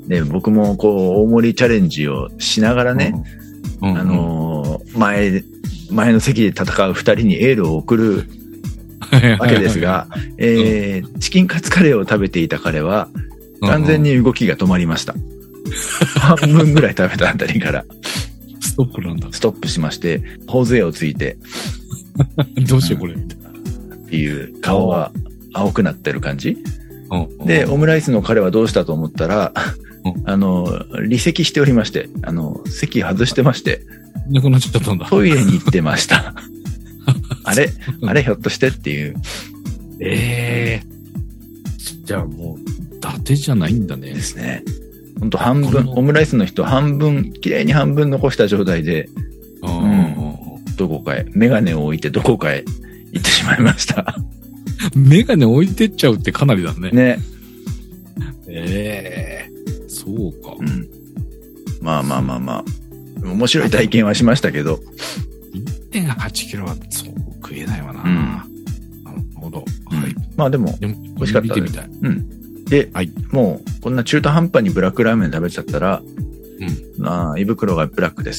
で僕もこう大盛りチャレンジをしながらね、うんうん、あのー、前前の席で戦う二人にエールを送るわけですが、えー、チキンカツカレーを食べていた彼は完全に動きが止まりました。半分ぐらい食べたあたりからストップなんだ。 ストップしまして、頬杖をついてどうしようこれ、うん、 っていう顔が青くなってる感じで、オムライスの彼はどうしたと思ったら、あの離席しておりまして、あの席外してまして、 なくなっちゃったんだ。 トイレに行ってましたあれあれひょっとしてっていう。 ええー、じゃあもう伊達じゃないんだね。 ですね。ほんと半分、オムライスの人半分、綺麗に半分残した状態で、うん、どこかへ、メガネを置いてどこかへ行ってしまいました。 メガネ置いてっちゃうってかなりだね。 ね。 ええー、そうか。うん。 まあまあまあまあ、面白い体験はしましたけど。 いってんはちキロはそう食えないわな。うん、なるほど。はい。 まあでも、美味しかったです。見てみたい。うん。で、はい、もう、こんな中途半端にブラックラーメン食べちゃったら、うん、あ胃袋がブラックです。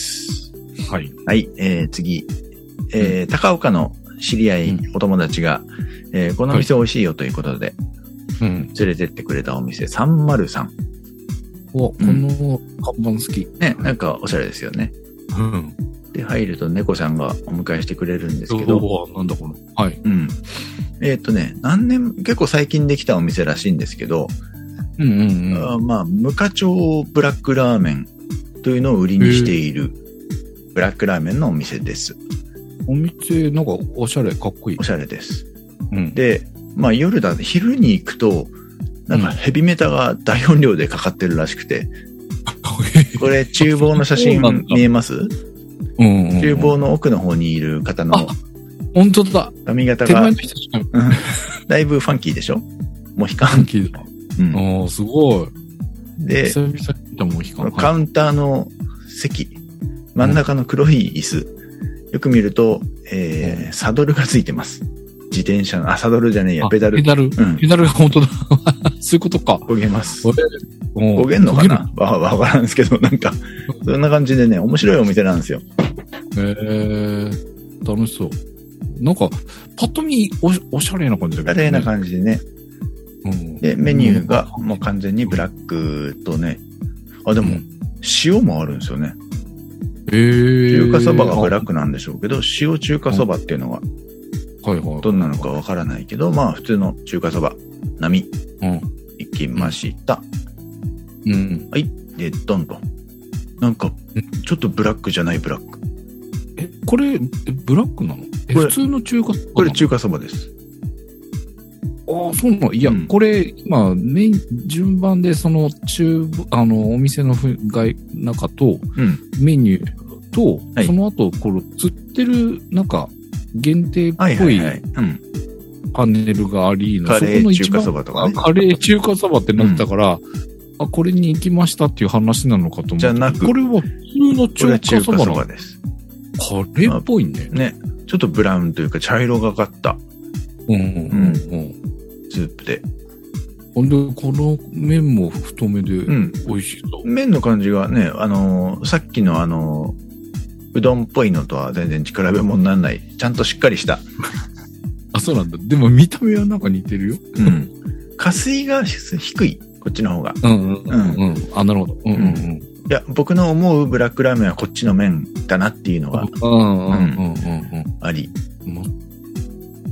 はい。はい、えー、次。えー、うん、高岡の知り合い、うん、お友達が、えー、この店美味しいよということで、はい、連れてってくれたお店、さんまるさん。 お、この看板好き。 ね、なんかおしゃれですよね。うん。で、入ると猫さんがお迎えしてくれるんですけど。 おなんだこの。はい。 うん。えっとね、何年、結構最近できたお店らしいんですけど、うんうんうん、あまあ、無課長ブラックラーメンというのを売りにしているブラックラーメンのお店です。 お店、なんかおしゃれ、かっこいい。 おしゃれです。うん、で、まあ夜だ、昼に行くと、なんかヘビメタが大音量でかかってるらしくて、うん、これ厨房の写真見えます？うんうんうん、厨房の奥の方にいる方の本当だ。 髪型が、だいぶファンキーでしょ？モヒカン。 ファンキーだ。うん。ああ、すごい。 で、 久々に見たモヒカン。 カウンターの席、真ん中の黒い椅子、よく見ると、えー、サドルがついてます。自転車の、あ、サドルじゃねえや、ペダル。 ペダル。うん、ペダルが本当だ。そういうことか。 焦げます。焦げんのかなわ、わからんですけど、なんか、そんな感じでね、面白いお店なんですよ。 へえー、楽しそう。なんか、パッと見お、おしゃれな感じだけど、ね。 おしゃれな感じでね。うん、で、メニューがもう完全にブラックとね、あ、でも、塩もあるんですよね。へー。中華そばがブラックなんでしょうけど、塩中華そばっていうのが、はいはい。どんなのかわからないけど、まあ、普通の中華そば、並み、うん。行きました。うん。はい。で、ドンと。なんか、ちょっとブラックじゃないブラック。 え、これ、ブラックなの？え、普通の中華そば？ これ中華そばです。 ああ、そうなの？いや、うん、これ、今、メイン、順番で、その、中、あの、お店のふ外、中と、うん、メニューと、はい、その後、この、釣ってる、なんか、限定っぽい、はいはいはい、うん、パネルがありの、 カレー中華そばとか、ね、 カレー中華そばってなってたから、うん、あ、これに行きましたっていう話なのかと思って。 じゃなく、 これは普通の中華そばなの？ 中華そばです。 カレーっぽいね。 ね。ちょっとブラウンというか茶色がかった。うんうんうんうん。スープで。 ほんで、この麺も太めで美味しいと、 うん。麺の感じがね、あのー、さっきのあのー、うどんっぽいのとは全然比べ物にならない。ちゃんとしっかりした。 あ、そうなんだ。でも見た目はなんか似てるよ。 うん。加水が低い。こっちの方が。 うんうんうん。うん、あ、なるほど。うんうんうん。 いや、僕の思うブラックラーメンはこっちの麺だなっていうのが、あり。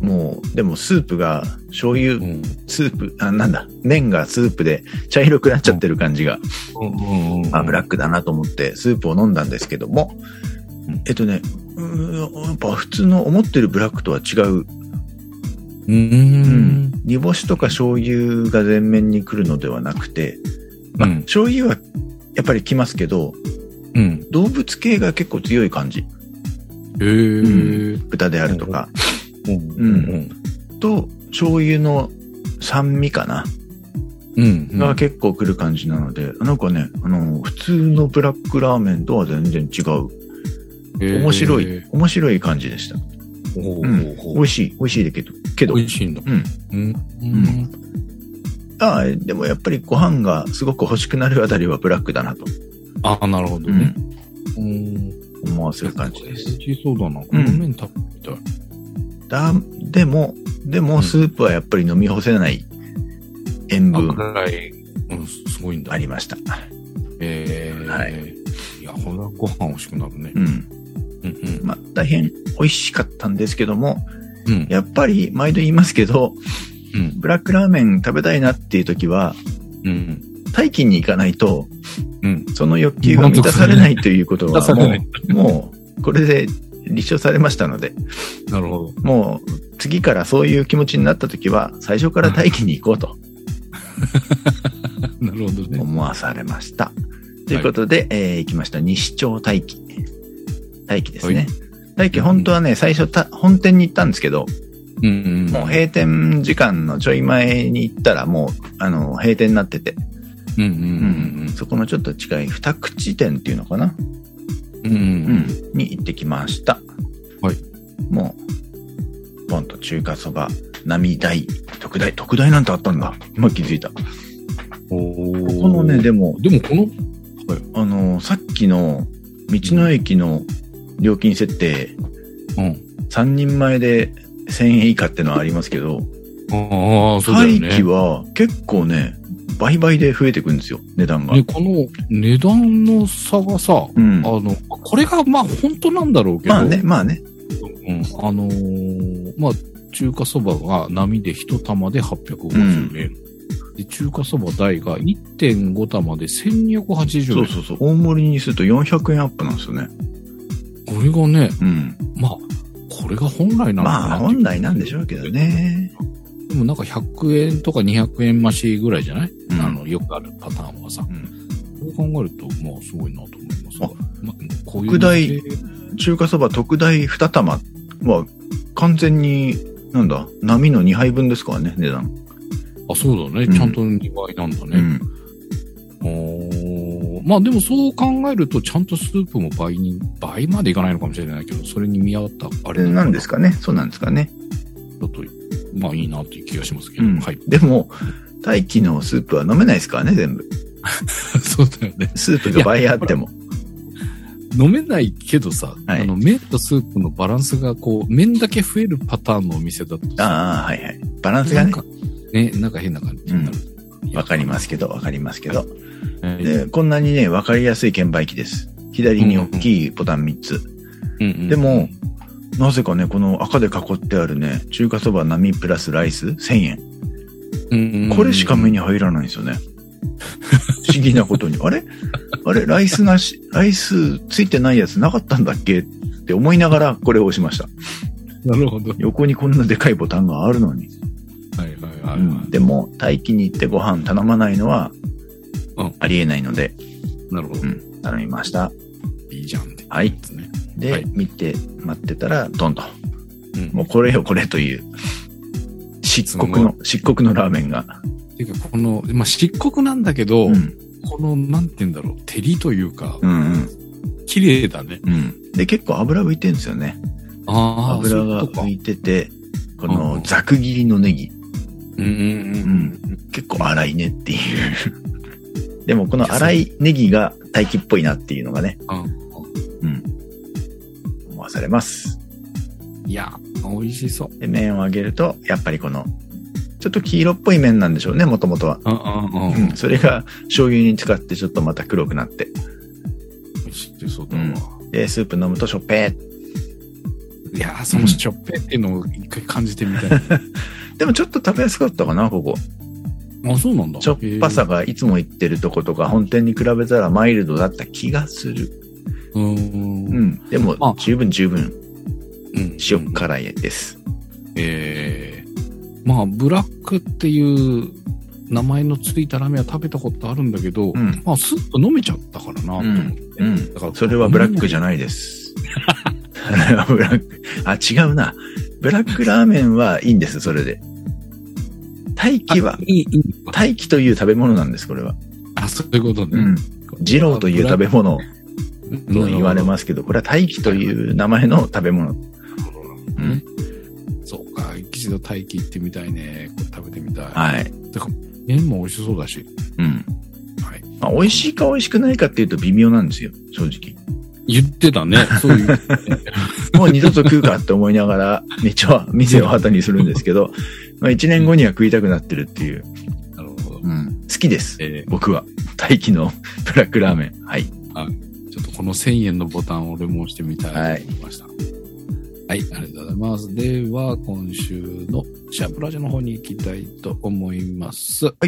もう、でもスープが、醤油、 うん、 スープ、あ、なんだ、麺がスープで茶色くなっちゃってる感じが、 うんうん、 あ、ブラックだなと思ってスープを飲んだんですけども、 うん、 えっとね、うーん、やっぱ普通の思ってるブラックとは違う。 うーん、うん。 煮干しとか醤油が前面に来るのではなくて、まあ、 うん、 醤油はやっぱり来ますけど、 うん、 動物系が結構強い感じ。 へー、 うん、豚であるとか、 うんうんうん、と醤油の酸味かな、 うんうん、 が結構来る感じなので、なんかね、あの普通のブラックラーメンとは全然違う、面白い面白い感じでした。 おうん、美味しい美味しいけどけど美味しいんだ。 うんうん、うん、 ああ、でもやっぱりご飯がすごく欲しくなるあたりはブラックだなと。 ああ、なるほどね。 うん、思わせる感じです。 美味しそうだな。この麺食べたい。 だ、でも、でもスープはやっぱり飲み干せない塩分。 あ、ぐらい、うん、すごいんだ。 ありました。 えー、はい。いや、これはご飯欲しくなるね。 うん。 うんうん。 まあ、大変美味しかったんですけども、 うん、 やっぱり毎度言いますけど、 うん、 ブラックラーメン食べたいなっていう時は、 うん、 待機に行かないと、 うん、 その欲求が満たされないということはもう、もう、これで立証されましたので、 なるほど。 もう、次からそういう気持ちになった時は、最初から待機に行こうと。 なるほどね。 思わされました。ということで、はい、えー、行きました。西町待機。待機ですね。はい、待機、本当はね、最初た、本店に行ったんですけど、 うんうん、 もう閉店時間のちょい前に行ったら、もう、あの、閉店になってて、 うんうんうんうん、 そこのちょっと近い二口店っていうのかな、 うんうんうん、 に行ってきました。 はい。 もう、ポンと中華そば、並大、特大、特大なんてあったんだ。今気づいた。 おここのね、でも、 でもこの、はい、 あの、さっきの道の駅の料金設定、うん、さんにんまえでせんえん以下ってのはありますけど、 ああ、そうだよね。 待機は結構ね、倍々で増えてくるんですよ、値段が。 ね、この値段の差がさ、うん、あの、これがまあ本当なんだろうけど。 まあね、まあね。 うん、あのー、まあ、中華そばが並でいち玉ではっぴゃくごじゅうえん。うん、で中華そば大が いってんご 玉でせんにひゃくはちじゅうえん。 そうそうそう。大盛りにするとよんひゃくえんアップなんですよね。 これがね、 うん、まあ、 これが本来なのかな。 まあ、本来なんでしょうけどね。 でもなんかひゃくえんとかにひゃくえん増しぐらいじゃない、うん、あの、よくあるパターンはさ。うん、そう考えると、まあ、すごいなと思いますが。まあ、こういう。特大、 中華そば特大に玉は、完全に、なんだ、波のにはいぶんですからね、値段。 あ、そうだね。うん、ちゃんとにばいなんだね。うん、おまあでもそう考えると、ちゃんとスープも倍に、倍までいかないのかもしれないけど、それに見合ったあれなんですかね。そうなんですかね。 ちょっと、まあいいなっていう気がしますけど。 うん、 はい。 でも、大気のスープは飲めないですからね、全部。 そうだよね。 スープが倍あっても。 飲めないけどさ、はい、あの、麺とスープのバランスがこう、麺だけ増えるパターンのお店だと。 ああ、はいはい。バランスがね。 なんか、ね、なんか変な感じになる。 わ、うん、かりますけど、わかりますけど。はい、で、こんなにね、わかりやすい券売機です。左に大きいボタンみっつ。うんうん、でも、なぜかね、この赤で囲ってあるね、中華そば並プラスライスせんえん。うんうんうん、これしか目に入らないんですよね。不思議なことに。あれあれライスなし、ライスついてないやつなかったんだっけって思いながらこれを押しました。 なるほど。 横にこんなでかいボタンがあるのに。 はいはいはい、はいうん。 でも、待機に行ってご飯頼まないのは、ありえないので。 なるほど。うん。 頼みました。 いいじゃんって。 はい。で、はい、見て、待ってたら、ドンと。うん、もうこれよこれという、漆黒の、漆黒のラーメンが。 ていうか、この、まあ、漆黒なんだけど、うん、この、なんて言うんだろう、照りというか、うんうん、綺麗だね。 うん。で、結構油浮いてるんですよね。 ああ、 油が浮いてて、このざく切りのネギ。 うんうんうんうん、 結構粗いねっていう。でもこの粗いネギが待機っぽいなっていうのがね。うん。思わされます。 いや、美味しそう。 で、麺を揚げると、やっぱりこの、ちょっと黄色っぽい麺なんでしょうね、もともとは。うんうん、それが醤油に使ってちょっとまた黒くなって。 美味しいそうだわ、 うん。で、スープ飲むとしょっぺー。 いやー、そのしょっぺっていうのを一回感じてみたい。 でもちょっと食べやすかったかな、ここ。 あ、そうなんだ。 しょっぱさがいつも行ってるとことか本店に比べたらマイルドだった気がする。 うーん。 うん。でも十分十分うん塩辛いです。 ええー。まあ、ブラックっていう名前のついたラーメンは食べたことあるんだけど、うん、まあ、スッと飲めちゃったからなと思って。 うん。うん、だからそれはブラックじゃないです。ブラック。あ、違うな。ブラックラーメンはいいんです、それで。大気は、いいいい大気という食べ物なんです、これは。 あ、そういうことね。 うん。二郎という食べ物と言われますけど、これは大気という名前の食べ物。 うん。そうか、一度大気行ってみたいね。これ食べてみたい。 はい。 だから、麺も美味しそうだし。 うん。はい。まあ、美味しいか美味しくないかっていうと微妙なんですよ、正直。 言ってたね。そういう。 もう二度と食うかって思いながら、めっちゃ店を後にするんですけど、まあ一年後には食いたくなってるっていう。 なるほど。 うん。好きです。 えー、 僕は。大気のブラックラーメン。はい。 あ、ちょっとこのせんえんのボタンを俺も押してみたいと思いました。はい、はい、ありがとうございます。では、今週のシャープラジオの方に行きたいと思います。 はい。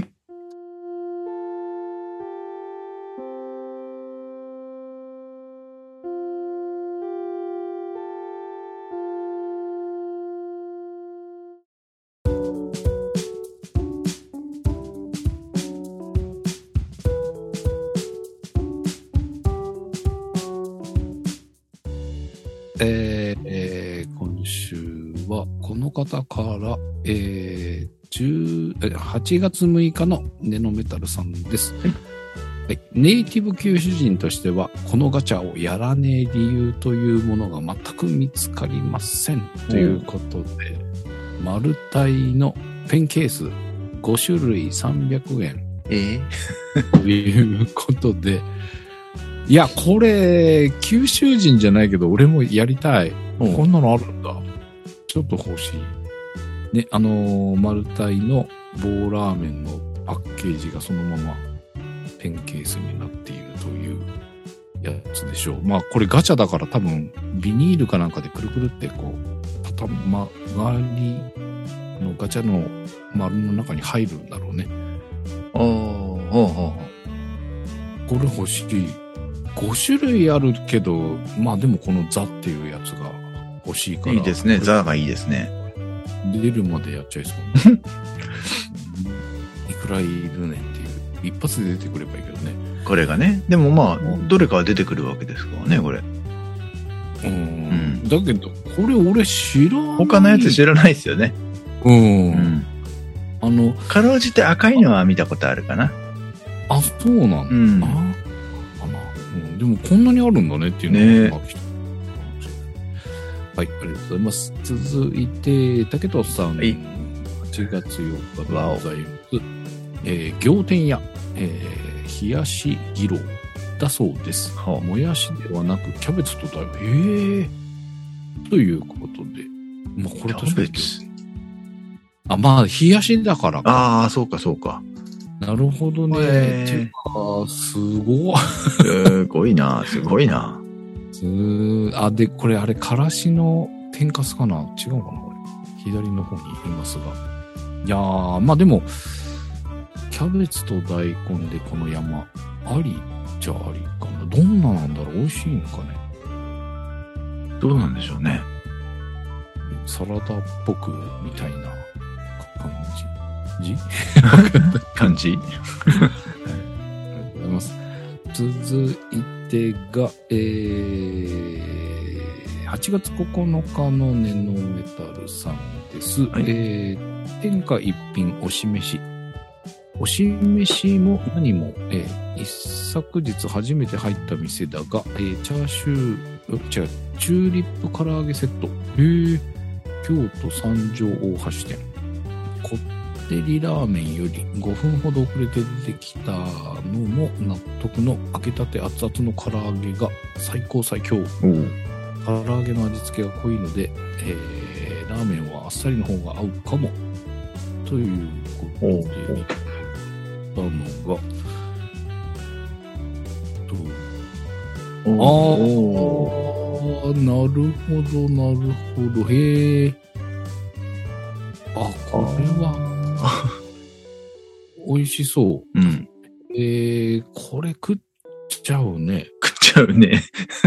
えーえー、今週はこの方から、えー、はちがつむいかのネノメタルさんです、はいはい。ネイティブ九州人としてはこのガチャをやらねえ理由というものが全く見つかりませんということで、マルタイのペンケースごしゅるいさんびゃくえん、 えー、ということでいや、これ、九州人じゃないけど、俺もやりたい。こんなのあるんだ。ちょっと欲しい。ね、あのー、マルタイの棒ラーメンのパッケージがそのままペンケースになっているというやつでしょう。まあ、これガチャだから多分、ビニールかなんかでくるくるってこう、たたま、周りのガチャの丸の中に入るんだろうね。 ああ、ほう。これ欲しい。ごしゅるいあるけど、まあでもこのザっていうやつが欲しいから。 いいですね。ザがいいですね。 出るまでやっちゃいそうね。いくらいるねんっていう。一発で出てくればいいけどね。 これがね。でもまあ、どれかは出てくるわけですからね、これ。 うん。うん、だけど、これ俺知らない。 他のやつ知らないですよね。 うん。うん、あの、 かろうじて赤いのは見たことあるかな。 あ、そうなんだ。うん。でもこんなにあるんだねっていうのが、ね、はい、ありがとうございます。続いて、竹戸さん、はい、はちがつよっかでございます。えー、仰天屋、えー、冷やしギロだそうです。はあ、もやしではなくキャベツと大根。へえ。ということで、まあこれ確かに。あ、まあ冷やしだからか。 ああ、そうかそうか。 なるほどね。っていうか、すごい。 すごいな、すごいな。 すあ、で、これあれ、からしの天かすかな？違うかなこれ。左の方にいますが。いやー、まあでも、キャベツと大根でこの山、ありじゃありかな。どんななんだろう？美味しいのかね。 どうなんでしょうね。 サラダっぽくみたいな感じ。じ感じ、はい、 ありがとうございます。続いてが、えー、はちがつここのかのネノメタルさんです。はい、えー、天下一品おし飯。おし飯も何も、えー、一昨日初めて入った店だが、えー、チャーシュー、違う、チューリップ唐揚げセット。へー、京都三条大橋店。こデリラーメンよりごふんほど遅れて出てきたのも納得の揚げたて熱々の唐揚げが最高最強。唐揚げの味付けが濃いので、えー、ラーメンはあっさりの方が合うかもということで言ったのがとあなるほど、なるほど。へえ。あ、これは、美味しそう。 うん。 えー、これ食っちゃうね。 食っちゃうね。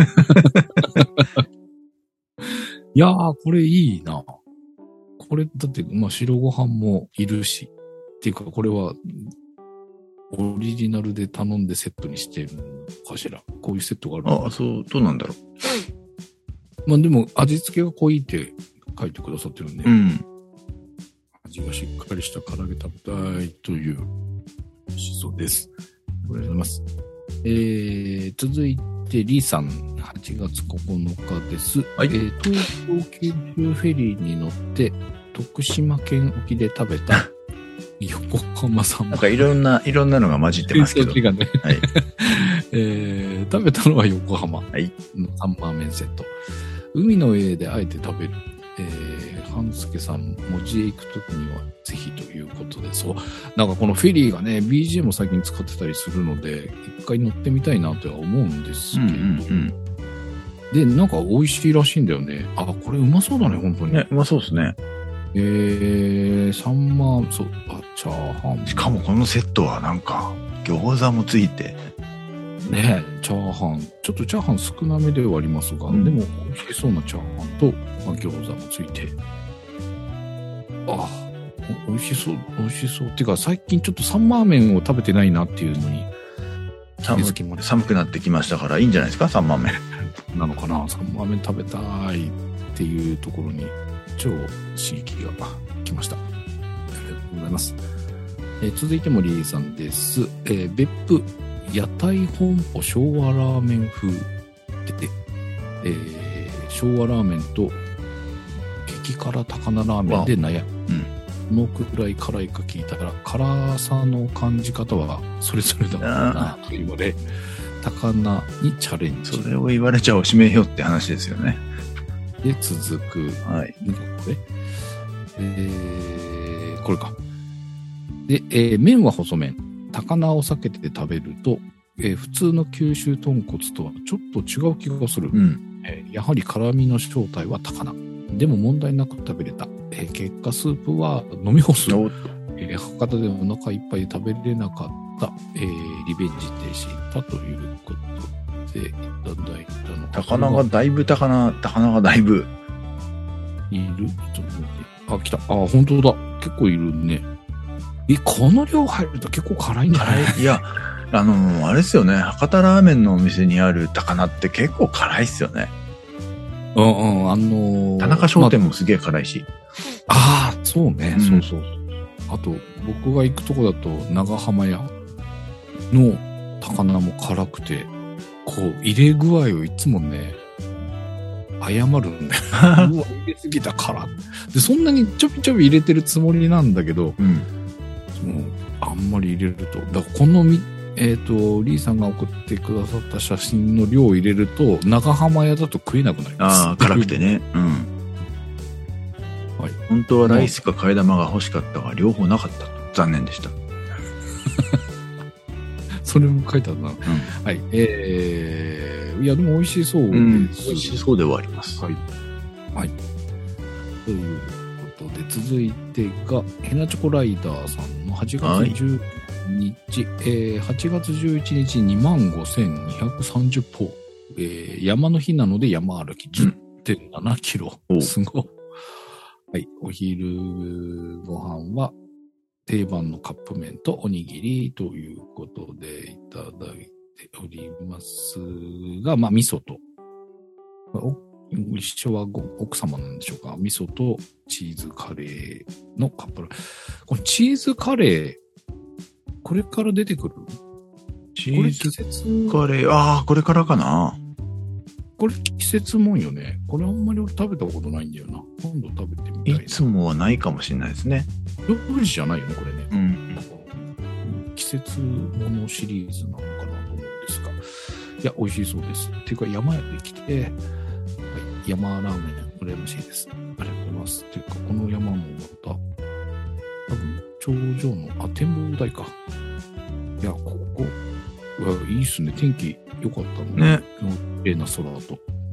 いやー、これいいな。これ、だって、まあ、白ご飯もいるし。っていうか、これは、オリジナルで頼んでセットにしてるのかしら。こういうセットがあるの。 あ、そう、どうなんだろう。まあでも、味付けが濃いって書いてくださってるんで、 う。うん。 味がしっかりした唐揚げ食べたいという思想です。ありがとうございます。えー、続いて、リーさん、はちがつここのかです。 はい。 えー、東京九州フェリーに乗って、徳島県沖で食べた、横浜さん。 なんかいろんな、いろんなのが混じってますけど。 がね。はい。えー、食べたのは横浜はい。 のサンマーメンセット。海の上であえて食べる。えー、半助さん、文字へ行くときにはぜひということで、そう。なんかこのフェリーがね、ビージーエム も最近使ってたりするので、一回乗ってみたいなとは思うんですけど。うんうんうん、で、なんか美味しいらしいんだよね。あ、これうまそうだね、本当に。 ね、うまそうですね。 えー、サンマー、そう、あ、チャーハン。 しかもこのセットはなんか、餃子もついて。 ねえ、チャーハン。ちょっとチャーハン少なめではありますが、うん、でも美味しそうなチャーハンと、まあ、餃子もついて。あ、美味しそう、美味しそう。っていうか、最近ちょっとサンマー麺を食べてないなっていうのに気づきました。 寒くなってきましたからいいんじゃないですか、サンマー麺。 なのかな。サンマー麺食べたいっていうところに超刺激が来ました。ありがとうございます。えー、続いてもリーさんです。えー、別府屋台本舗昭和ラーメン風で、えー、昭和ラーメンと激辛高菜ラーメンで悩む。うん、どのくらい辛いか聞いたら、辛さの感じ方はそれぞれだなと言われ、高菜にチャレンジ。 それを言われちゃおしめよって話ですよね。 で、続く。 はい。 これ、えー、これか。で、えー、麺は細麺。高菜を避けて食べると、えー、普通の九州豚骨とはちょっと違う気がする。うんえー、やはり辛みの正体は高菜。でも問題なく食べれた。えー、結果スープは飲み干す。えー、博多でお腹いっぱい食べれなかった、えー、リベンジでしたということでいただいたの。 高菜がだいぶ高菜、高菜がだいぶ。 いるちょっと待って。あ、来た。あ、本当だ。結構いるね。え、この量入ると結構辛いんじゃない？ いや、あのー、あれですよね。博多ラーメンのお店にある高菜って結構辛いっすよね。 うんうん、あのー、 田中商店もすげえ辛いし。 まああ、そうね、うん、そうそう。あと、僕が行くとこだと、長浜屋の高菜も辛くて、こう、入れ具合をいつもね、謝るんだよ。うわ、入れすぎたから。で、そんなにちょびちょび入れてるつもりなんだけど、うんもうあんまり入れると、だからこのみ、えっと、リーさんが送ってくださった写真の量を入れると、長浜屋だと食えなくなります。 ああ、辛くてね。うん。はい。本当はライスか替え玉が欲しかったが、両方なかったと。残念でした。 それも書いてあるな。うん、はい。えー、いや、でも美味しそうです。うん、美味しそうではあります。 はい。はい。ということで、続いてが、ヘナチョコライダーさんのはちがつじゅうにち、はい、えー、はちがつじゅういちにちにまんごせんにひゃくさんじゅっぽ、えー、山の日なので山歩き じゅってんななキロ、うん、すごい。はい。お昼ご飯は定番のカップ麺とおにぎりということでいただいておりますが、まあ、味噌と、一緒は奥様なんでしょうか。味噌とチーズカレーのカップル。このチーズカレー、これから出てくる？ チーズカレー、ああ、これからかな。 これ季節もんよね。これあんまり俺食べたことないんだよな。今度食べてみたいな。 いつもはないかもしれないですね。 料理じゃないよね、これね。 うん。 季節ものシリーズなのかなと思うんですが。いや、美味しそうです。っていうか山屋で来て、はい、山ラーメン羨ましいです。ありがとうございます。っていうか、この山もまた、多分、頂上の、あ、展望台か。いや、ここ、いやいいっすね。天気良かったのね。 綺麗な空と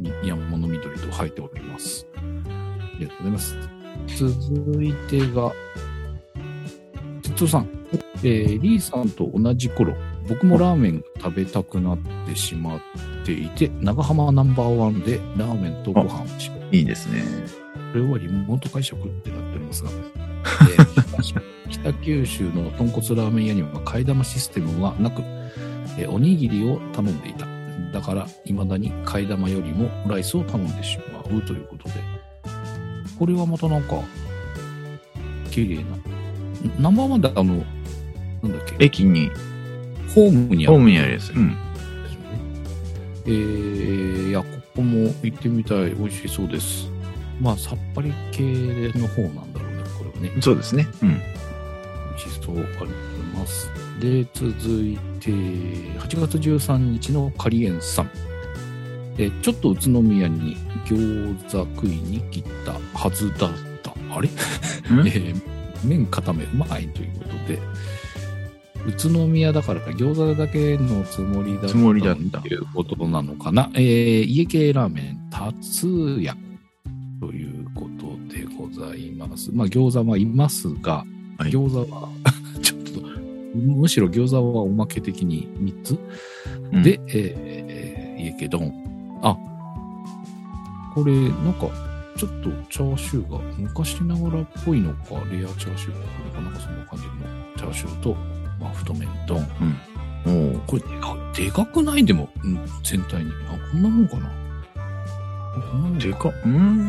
山の緑と生えております。ありがとうございます。続いてが、哲夫さん、えー、リーさんと同じ頃、僕もラーメンが食べたくなってしまっていて、長浜ナンバーワンでラーメンとご飯をします。 いいですね。 これはリモート会食ってなっておりますが、えー、北九州の豚骨ラーメン屋には替え玉システムはなく、えー、おにぎりを頼んでいた。だから、未だに替え玉よりもライスを頼んでしまうということで、これはまたなんか、綺麗な。ナンバーワンであの、なんだっけ。 駅に、 ホームにある。 ホームにあるやつ。うん。 えー、いや、ここも行ってみたい。美味しそうです。まあ、さっぱり系の方なんだろうね、これはね。 そうですね。うん。 美味しそう。ありがとうございます。で、続いて、はちがつじゅうさんにちのカリエンさん。え、ちょっと宇都宮に餃子食いに来たはずだった。あれえー、麺固めうまいということで、宇都宮だから餃子だけのつもりだったつもりだったということなのかな。えー、家系ラーメン、達也ということでございます。まあ餃子はいますが、はい、餃子はちょっとむしろ餃子はおまけ的にみっつ、うん、で、えー、家系丼。あ、これなんかちょっとチャーシューが昔ながらっぽいのか、レアチャーシューなのか、なんかそんな感じのチャーシューと、まあ、太麺丼。うん。おこれでか、でかくないでも、うん、全体に。あ、こんなもんかな。こんなもんでか、うーん。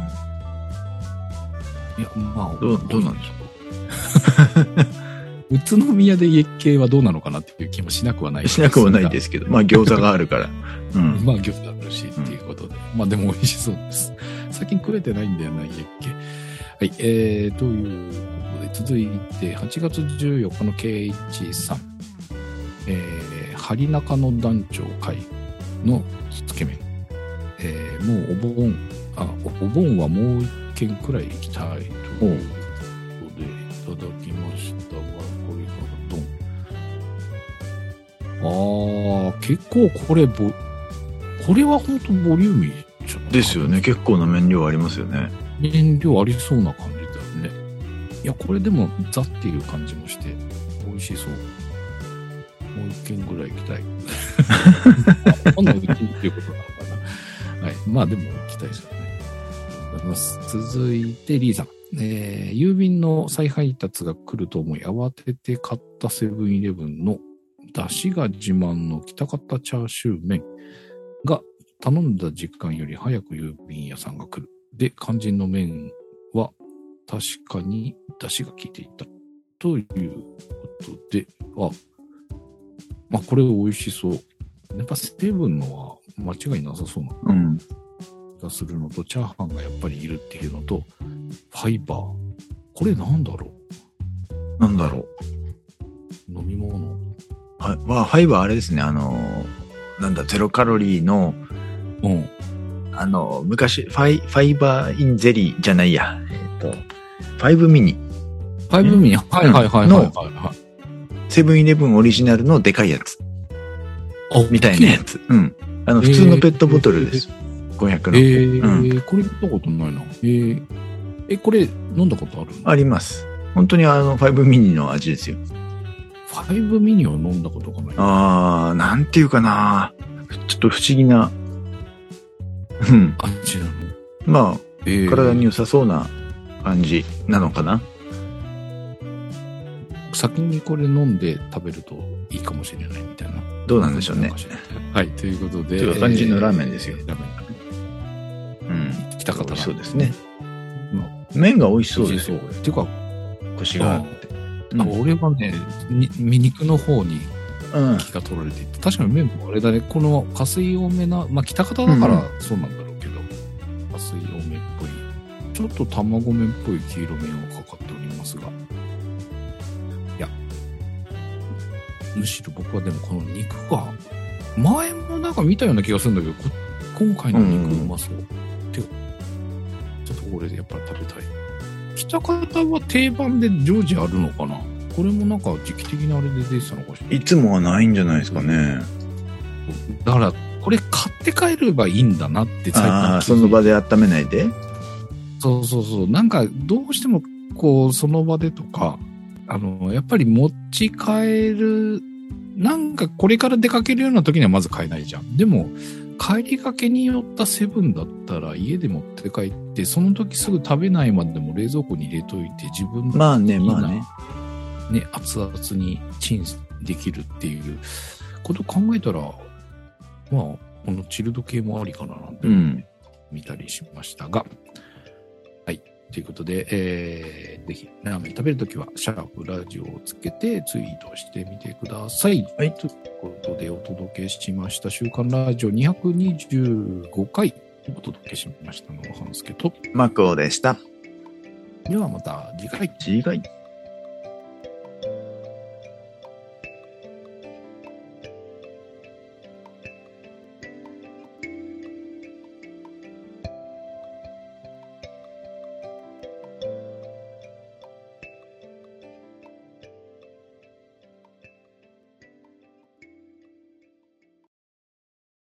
いや、まあ、 どう、どうなんでしょう。宇都宮で家系はどうなのかなっていう気もしなくはない。 しなくはないですけど、まあ餃子があるから。 うん。まあ餃子あるし、っていうことで。うん、まあでも美味しそうです。最近食えてないんだよな、家系。はい、えー、ということで、続いて、はちがつじゅうよっかの ケーエイチさん。えー、針中の団長会のつけ麺。えー、もうお盆、あ、お盆はもう一軒くらい行きたいということで、いただきましたが、これがドン。あー、結構これ、ぼ、これは本当ボリューミー。 ですよね。結構な麺量ありますよね。 麺量ありそうな感じだよね。いや、これでもザっていう感じもして、美味しそう。もう一軒ぐらい行きたい。今度うちにっていうことなのかな。はい。まあでも行きたいですよね。続いて、リーさん。えー、郵便の再配達が来ると思い、慌てて買ったセブンイレブンの出汁が自慢の北方チャーシュー麺が、頼んだ時間より早く郵便屋さんが来る。で、肝心の麺は確かに出汁が効いていた。ということで、あ、まあこれ美味しそう。やっぱセブンのは間違いなさそうな気がするのと、うん、チャーハンがやっぱりいるっていうのと、ファイバー。これなんだろうなんだろう飲み物。 はい、まあ、ファイバーあれですね、あの、なんだ、ゼロカロリーの、 うん。 あの、昔、ファイ、ファイバーインゼリーじゃないや。えっと、ファイブミニ。 ファイブミニ、はいはいはいはいはい。 セブンイレブンオリジナルのでかいやつ。みたいなやつ。うん。あの、普通のペットボトルです。えー、ごひゃくの。 えー、うん、これ見たことないな。えー、え、これ飲んだことあるの？ あります。本当にあの、ファイブミニの味ですよ。 ファイブミニを飲んだことがない。 あー、なんていうかな。ちょっと不思議な。うん。 味なの？ まあ、えー、体に良さそうな感じなのかな。 先にこれ飲んで食べるといいかもしれないみたいな。 どうなんでしょうね。 はい、ということで。 という感じのラーメンですよ。 えー、ラーメン。うん。北方。 そうですね。麺が美味しそうですよ。 っていうか、 コシがあって。 あ、俺はね、身肉の方に気が取られていて、うん、確かに麺もあれだね、この加水多めな、まあ北方だからそうなんだろうけど、うん、加水多めっぽい、ちょっと卵麺っぽい黄色麺がかかっておりますが、いや、むしろ僕はでもこの肉が、前もなんか見たような気がするんだけど、今回の肉うまそう。うん、てか、ちょっとこれでやっぱり食べたい。北方は定番で常時あるのかな？これもなんか時期的なあれで出てたのかしら？ いつもはないんじゃないですかね。 だから、これ買っって帰ればいいんだなって最近。 ああ、その場で温めないで。 そうそうそう。なんか、どうしても、こう、その場でとか、あの、やっぱり持ち帰る、なんかこれから出かけるような時にはまず買えないじゃん。でも、帰りがけに寄ったセブンだったら家で持って帰って、その時すぐ食べないまでも冷蔵庫に入れといて自分のまあね、まあね。 ね、熱々にチンできるっていうことを考えたら、まあ、このチルド系もありかななんて、 うん、 見たりしましたが、はい。ということで、えー、ぜひ、ラーメン食べるときは、シャープラジオをつけてツイートしてみてください。 はい。 ということで、お届けしました、週刊ラジオにひゃくにじゅうごかいお届けしましたのは、半助と、 マクオでした。 ではまた次回。 次回。